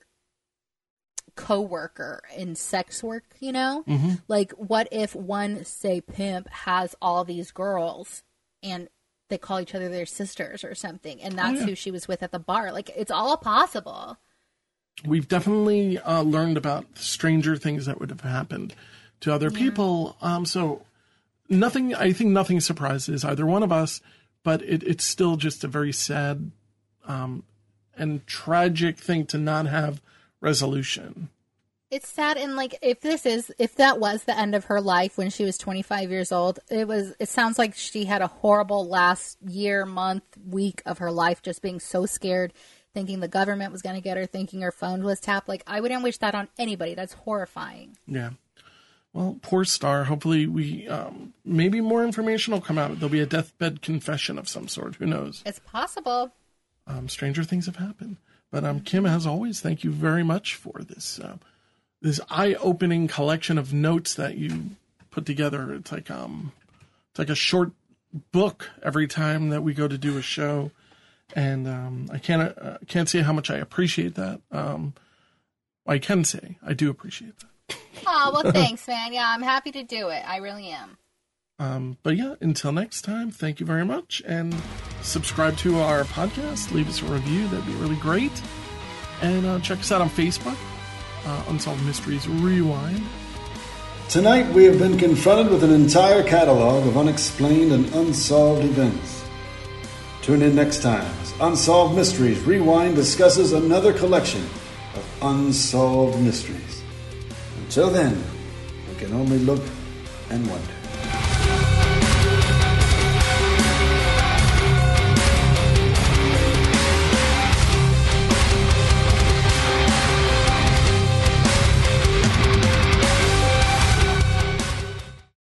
co-worker in sex work, you know? Mm-hmm. Like, what if one, say, pimp has all these girls and they call each other their sisters or something, and that's oh, yeah. who she was with at the bar? Like, it's all possible. We've definitely uh, learned about stranger things that would have happened to other yeah. people. Um, so nothing, I think nothing surprises either one of us, but it, it's still just a very sad um, and tragic thing to not have resolution. It's sad, and like if this is if that was the end of her life when she was twenty-five years old, it was it sounds like she had a horrible last year, month, week of her life, just being so scared, thinking the government was going to get her, thinking her phone was tapped. Like, I wouldn't wish that on anybody. That's horrifying. Yeah. Well, poor Star. Hopefully we um maybe more information will come out. There'll be a deathbed confession of some sort. Who knows? It's possible. Um, stranger things have happened. But um, Kim, as always, thank you very much for this uh, this eye-opening collection of notes that you put together. It's like um, it's like a short book every time that we go to do a show, and um, I can't uh, can't say how much I appreciate that. Um, I can say I do appreciate that. Oh well, thanks, man. Yeah, I'm happy to do it. I really am. Um, but yeah, until next time, thank you very much. And subscribe to our podcast. Leave us a review. That'd be really great. And uh, check us out on Facebook, uh, Unsolved Mysteries Rewind. Tonight we have been confronted with an entire catalog of unexplained and unsolved events. Tune in next time as Unsolved Mysteries Rewind discusses another collection of unsolved mysteries. Until then, we can only look and wonder.